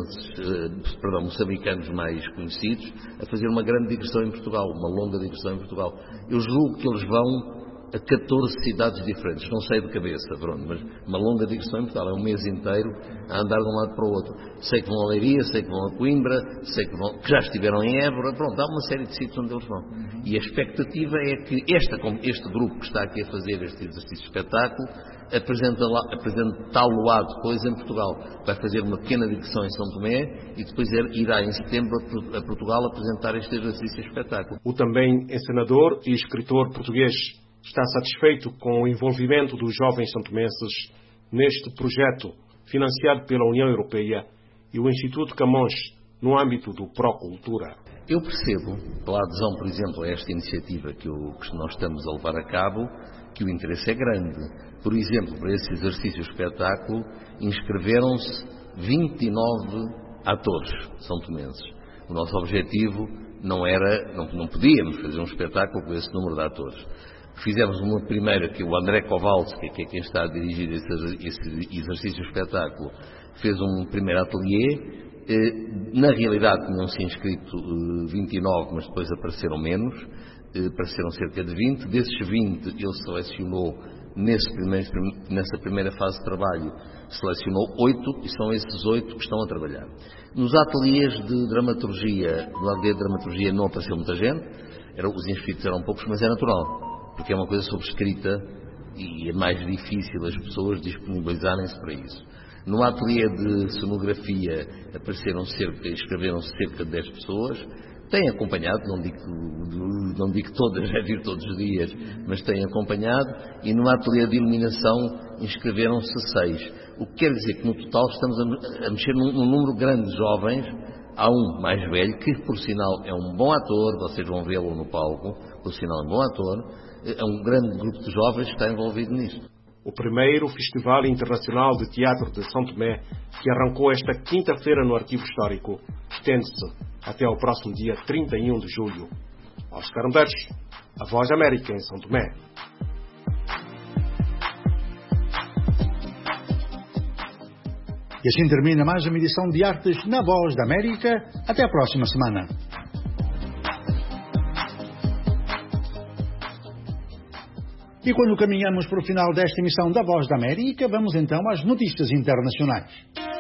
moçambicanos mais conhecidos, a fazer uma grande digressão em Portugal, uma longa digressão em Portugal. Eu julgo que eles vão a 14 cidades diferentes, não sei de cabeça, pronto, mas uma longa digressão em Portugal, é um mês inteiro a andar de um lado para o outro. Sei que vão a Leiria, sei que vão a Coimbra, sei que já estiveram em Évora, pronto, há uma série de sítios onde eles vão. E a expectativa é que este grupo que está aqui a fazer este exercício espetáculo apresentá-lo-á depois em Portugal. Vai fazer uma pequena digressão em São Tomé e depois irá em setembro a Portugal apresentar este exercício espetáculo. O também encenador e escritor português está satisfeito com o envolvimento dos jovens santomenses neste projeto financiado pela União Europeia e o Instituto Camões no âmbito do Procultura. Eu percebo, pela adesão, por exemplo, a esta iniciativa que nós estamos a levar a cabo, que o interesse é grande. Por exemplo, para esse exercício espetáculo inscreveram-se 29 atores santomenses. O nosso objetivo não podíamos fazer um espetáculo com esse número de atores. Fizemos uma primeira, que o André Kowalski, que é quem está a dirigir esse exercício espetáculo, fez um primeiro ateliê. Na realidade tinham-se inscrito 29, mas depois apareceram menos, apareceram cerca de 20. Desses 20 ele selecionou, nessa primeira fase de trabalho, selecionou 8, e são esses 8 que estão a trabalhar. Nos ateliês de dramaturgia, no ateliê de dramaturgia não apareceu muita gente, os inscritos eram poucos, mas é natural, porque é uma coisa sobre escrita e é mais difícil as pessoas disponibilizarem-se para isso. No ateliê de cenografia escreveram-se cerca de 10 pessoas. Têm acompanhado, não digo todas, é vir todos os dias, mas têm acompanhado. E no ateliê de iluminação inscreveram-se 6. O que quer dizer que no total estamos a mexer num número grande de jovens Há um mais velho, que por sinal é um bom ator, vocês vão vê-lo no palco, por sinal é um bom ator, é um grande grupo de jovens que está envolvido nisto. O primeiro Festival Internacional de Teatro de São Tomé, que arrancou esta quinta-feira no Arquivo Histórico, estende-se até ao próximo dia 31 de julho. Oscar Humberto, a Voz da América em São Tomé. E assim termina mais uma edição de Artes na Voz da América. Até a próxima semana. E quando caminhamos para o final desta emissão da Voz da América, vamos então às notícias internacionais.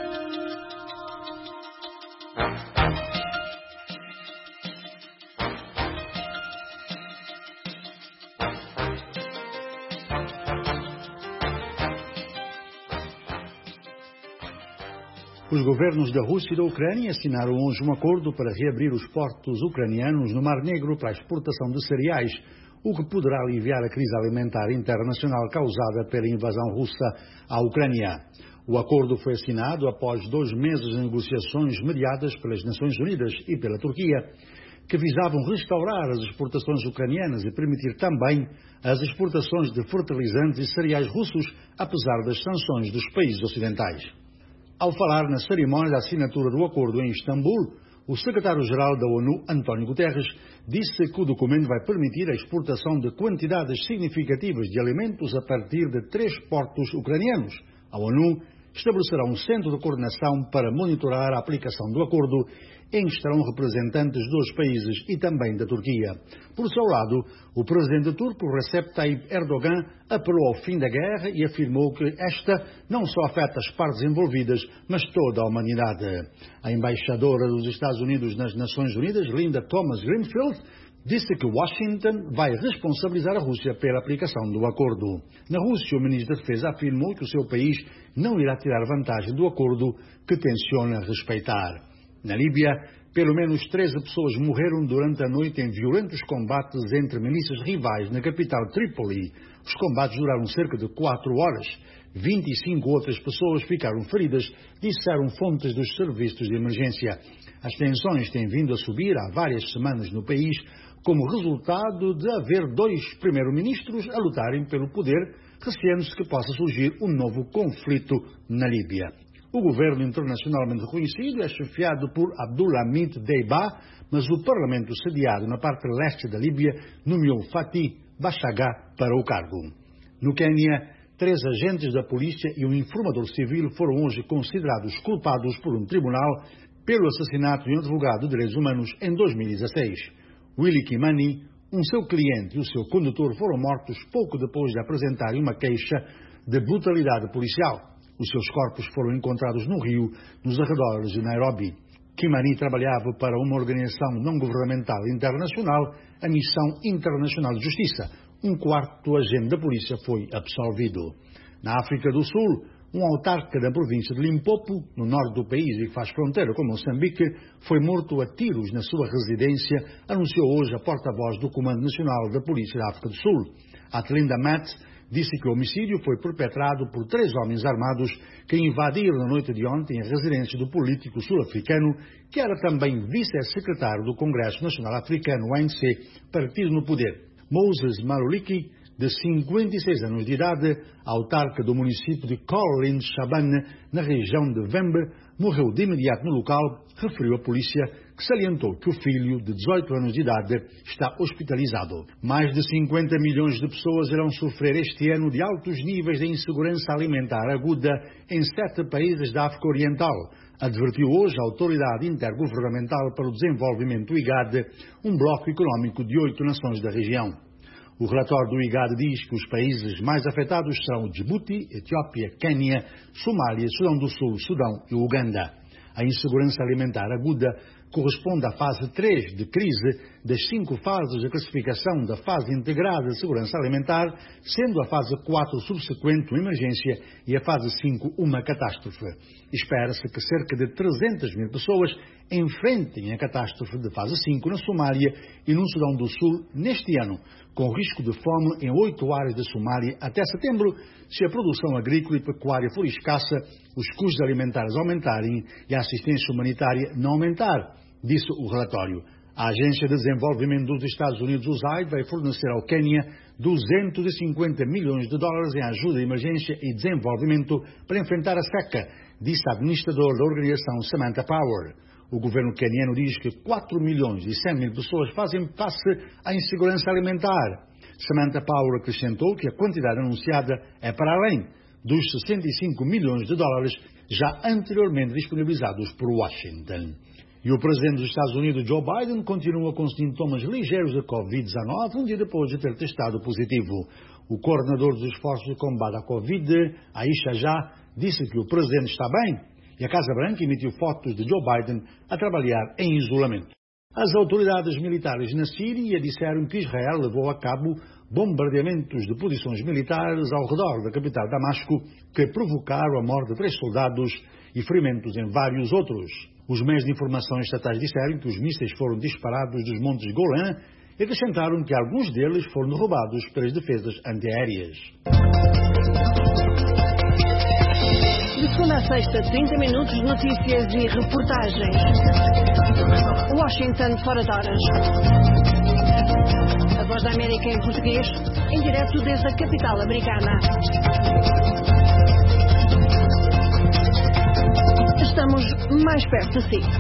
Os governos da Rússia e da Ucrânia assinaram hoje um acordo para reabrir os portos ucranianos no Mar Negro para a exportação de cereais, o que poderá aliviar a crise alimentar internacional causada pela invasão russa à Ucrânia. O acordo foi assinado após 2 meses de negociações mediadas pelas Nações Unidas e pela Turquia, que visavam restaurar as exportações ucranianas e permitir também as exportações de fertilizantes e cereais russos, apesar das sanções dos países ocidentais. Ao falar na cerimónia da assinatura do acordo em Istambul, o secretário-geral da ONU, António Guterres, disse que o documento vai permitir a exportação de quantidades significativas de alimentos a partir de 3 portos ucranianos. A ONU estabelecerá um centro de coordenação para monitorar a aplicação do acordo, em que estarão representantes dos países e também da Turquia. Por seu lado, o presidente turco Recep Tayyip Erdogan apelou ao fim da guerra e afirmou que esta não só afeta as partes envolvidas, mas toda a humanidade. A embaixadora dos Estados Unidos nas Nações Unidas, Linda Thomas-Greenfield, disse que Washington vai responsabilizar a Rússia pela aplicação do acordo. Na Rússia, o ministro da Defesa afirmou que o seu país não irá tirar vantagem do acordo que tenciona respeitar. Na Líbia, pelo menos 13 pessoas morreram durante a noite em violentos combates entre milícias rivais na capital Trípoli. Os combates duraram cerca de 4 horas. 25 outras pessoas ficaram feridas, disseram fontes dos serviços de emergência. As tensões têm vindo a subir há várias semanas no país, como resultado de haver 2 primeiros-ministros a lutarem pelo poder, receando-se que possa surgir um novo conflito na Líbia. O governo internacionalmente reconhecido é chefiado por Abdulhamid Deiba, mas o parlamento sediado na parte leste da Líbia nomeou Fatih Bashagha para o cargo. No Quênia, 3 agentes da polícia e um informador civil foram hoje considerados culpados por um tribunal pelo assassinato de um advogado de direitos humanos em 2016. Willy Kimani, seu cliente e o seu condutor foram mortos pouco depois de apresentarem uma queixa de brutalidade policial. Os seus corpos foram encontrados no rio, nos arredores de Nairobi. Kimani trabalhava para uma organização não-governamental internacional, a Missão Internacional de Justiça. Um 4º agente da polícia foi absolvido. Na África do Sul, um autarca da província de Limpopo, no norte do país e que faz fronteira com Moçambique, foi morto a tiros na sua residência, anunciou hoje a porta-voz do Comando Nacional da Polícia da África do Sul. Atlinda Matt disse que o homicídio foi perpetrado por 3 homens armados que invadiram na noite de ontem a residência do político sul-africano, que era também vice-secretário do Congresso Nacional Africano, ANC, partido no poder. Moses Maluliki, de 56 anos de idade, autarca do município de Collins Shabane, na região de Vembe, morreu de imediato no local, referiu a polícia, que salientou que o filho, de 18 anos de idade, está hospitalizado. Mais de 50 milhões de pessoas irão sofrer este ano de altos níveis de insegurança alimentar aguda em 7 países da África Oriental, advertiu hoje a Autoridade Intergovernamental para o Desenvolvimento IGAD, um bloco económico de 8 nações da região. O relatório do IGAD diz que os países mais afetados são Djibouti, Etiópia, Quênia, Somália, Sudão do Sul, Sudão e Uganda. A insegurança alimentar aguda corresponde à fase 3 de crise das 5 fases de classificação da fase integrada de segurança alimentar, sendo a fase 4 subsequente uma emergência e a fase 5 uma catástrofe. Espera-se que cerca de 300 mil pessoas enfrentem a catástrofe de fase 5 na Somália e no Sudão do Sul neste ano, com risco de fome em 8 áreas da Somália até setembro, se a produção agrícola e pecuária for escassa, os custos alimentares aumentarem e a assistência humanitária não aumentar, disse o relatório. A Agência de Desenvolvimento dos Estados Unidos, USAID, vai fornecer ao Quênia 250 milhões de dólares em ajuda de emergência e desenvolvimento para enfrentar a seca, disse a administradora da organização Samantha Power. O governo queniano diz que 4 milhões e 100 mil pessoas fazem face à insegurança alimentar. Samantha Power acrescentou que a quantidade anunciada é para além dos 65 milhões de dólares já anteriormente disponibilizados por Washington. E o presidente dos Estados Unidos, Joe Biden, continua com sintomas ligeiros de Covid-19 um dia depois de ter testado positivo. O coordenador dos esforços de combate à Covid, Aisha Jah, disse que o presidente está bem e a Casa Branca emitiu fotos de Joe Biden a trabalhar em isolamento. As autoridades militares na Síria disseram que Israel levou a cabo bombardeamentos de posições militares ao redor da capital Damasco que provocaram a morte de 3 soldados e ferimentos em vários outros. Os meios de informação estatais disseram que os mísseis foram disparados dos montes Golã e acrescentaram que alguns deles foram derrubados pelas defesas antiaéreas. De segunda a sexta, 30 minutos, notícias e reportagens. Washington, fora de horas. A Voz da América em português, em direto desde a capital americana. Estamos mais perto de si.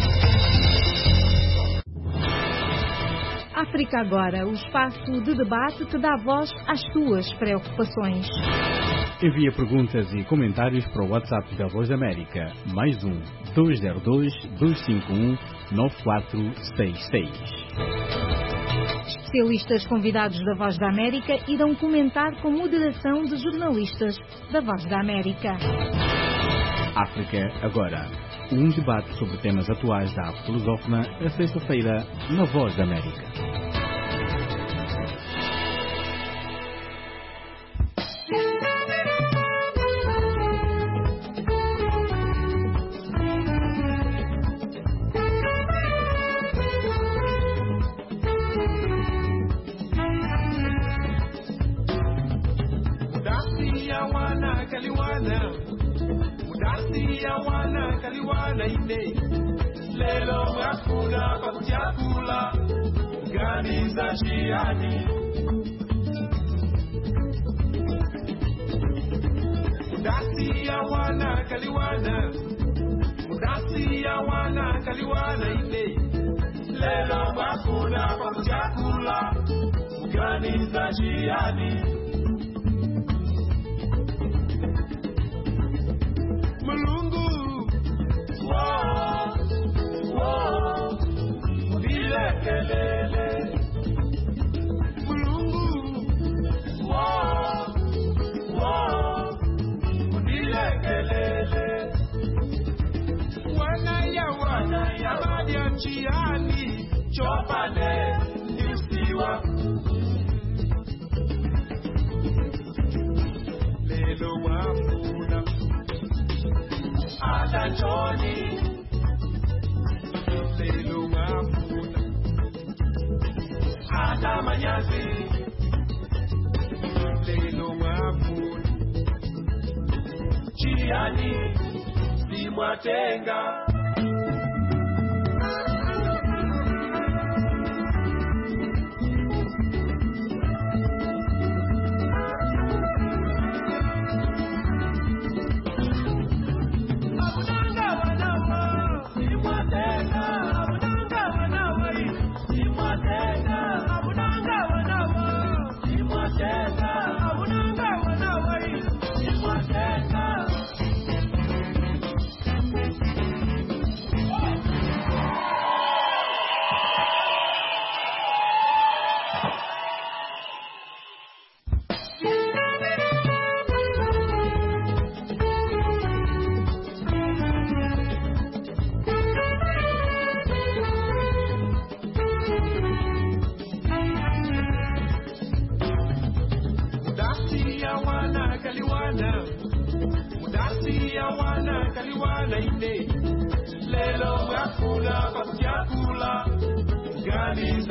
África Agora, o espaço de debate que dá voz às suas preocupações. Envia perguntas e comentários para o WhatsApp da Voz da América, +1 202 251 9466. Especialistas convidados da Voz da América irão comentar com moderação de jornalistas da Voz da América. África Agora, um debate sobre temas atuais da África lusófona, a sexta-feira, na Voz da América.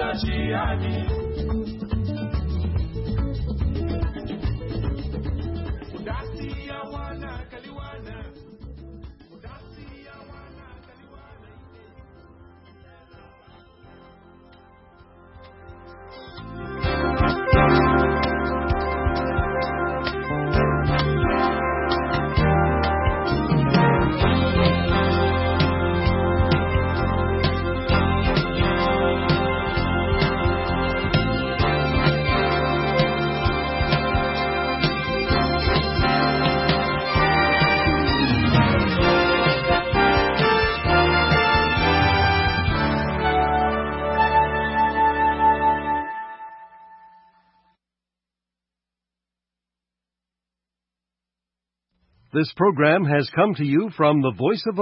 This program has come to you from the Voice of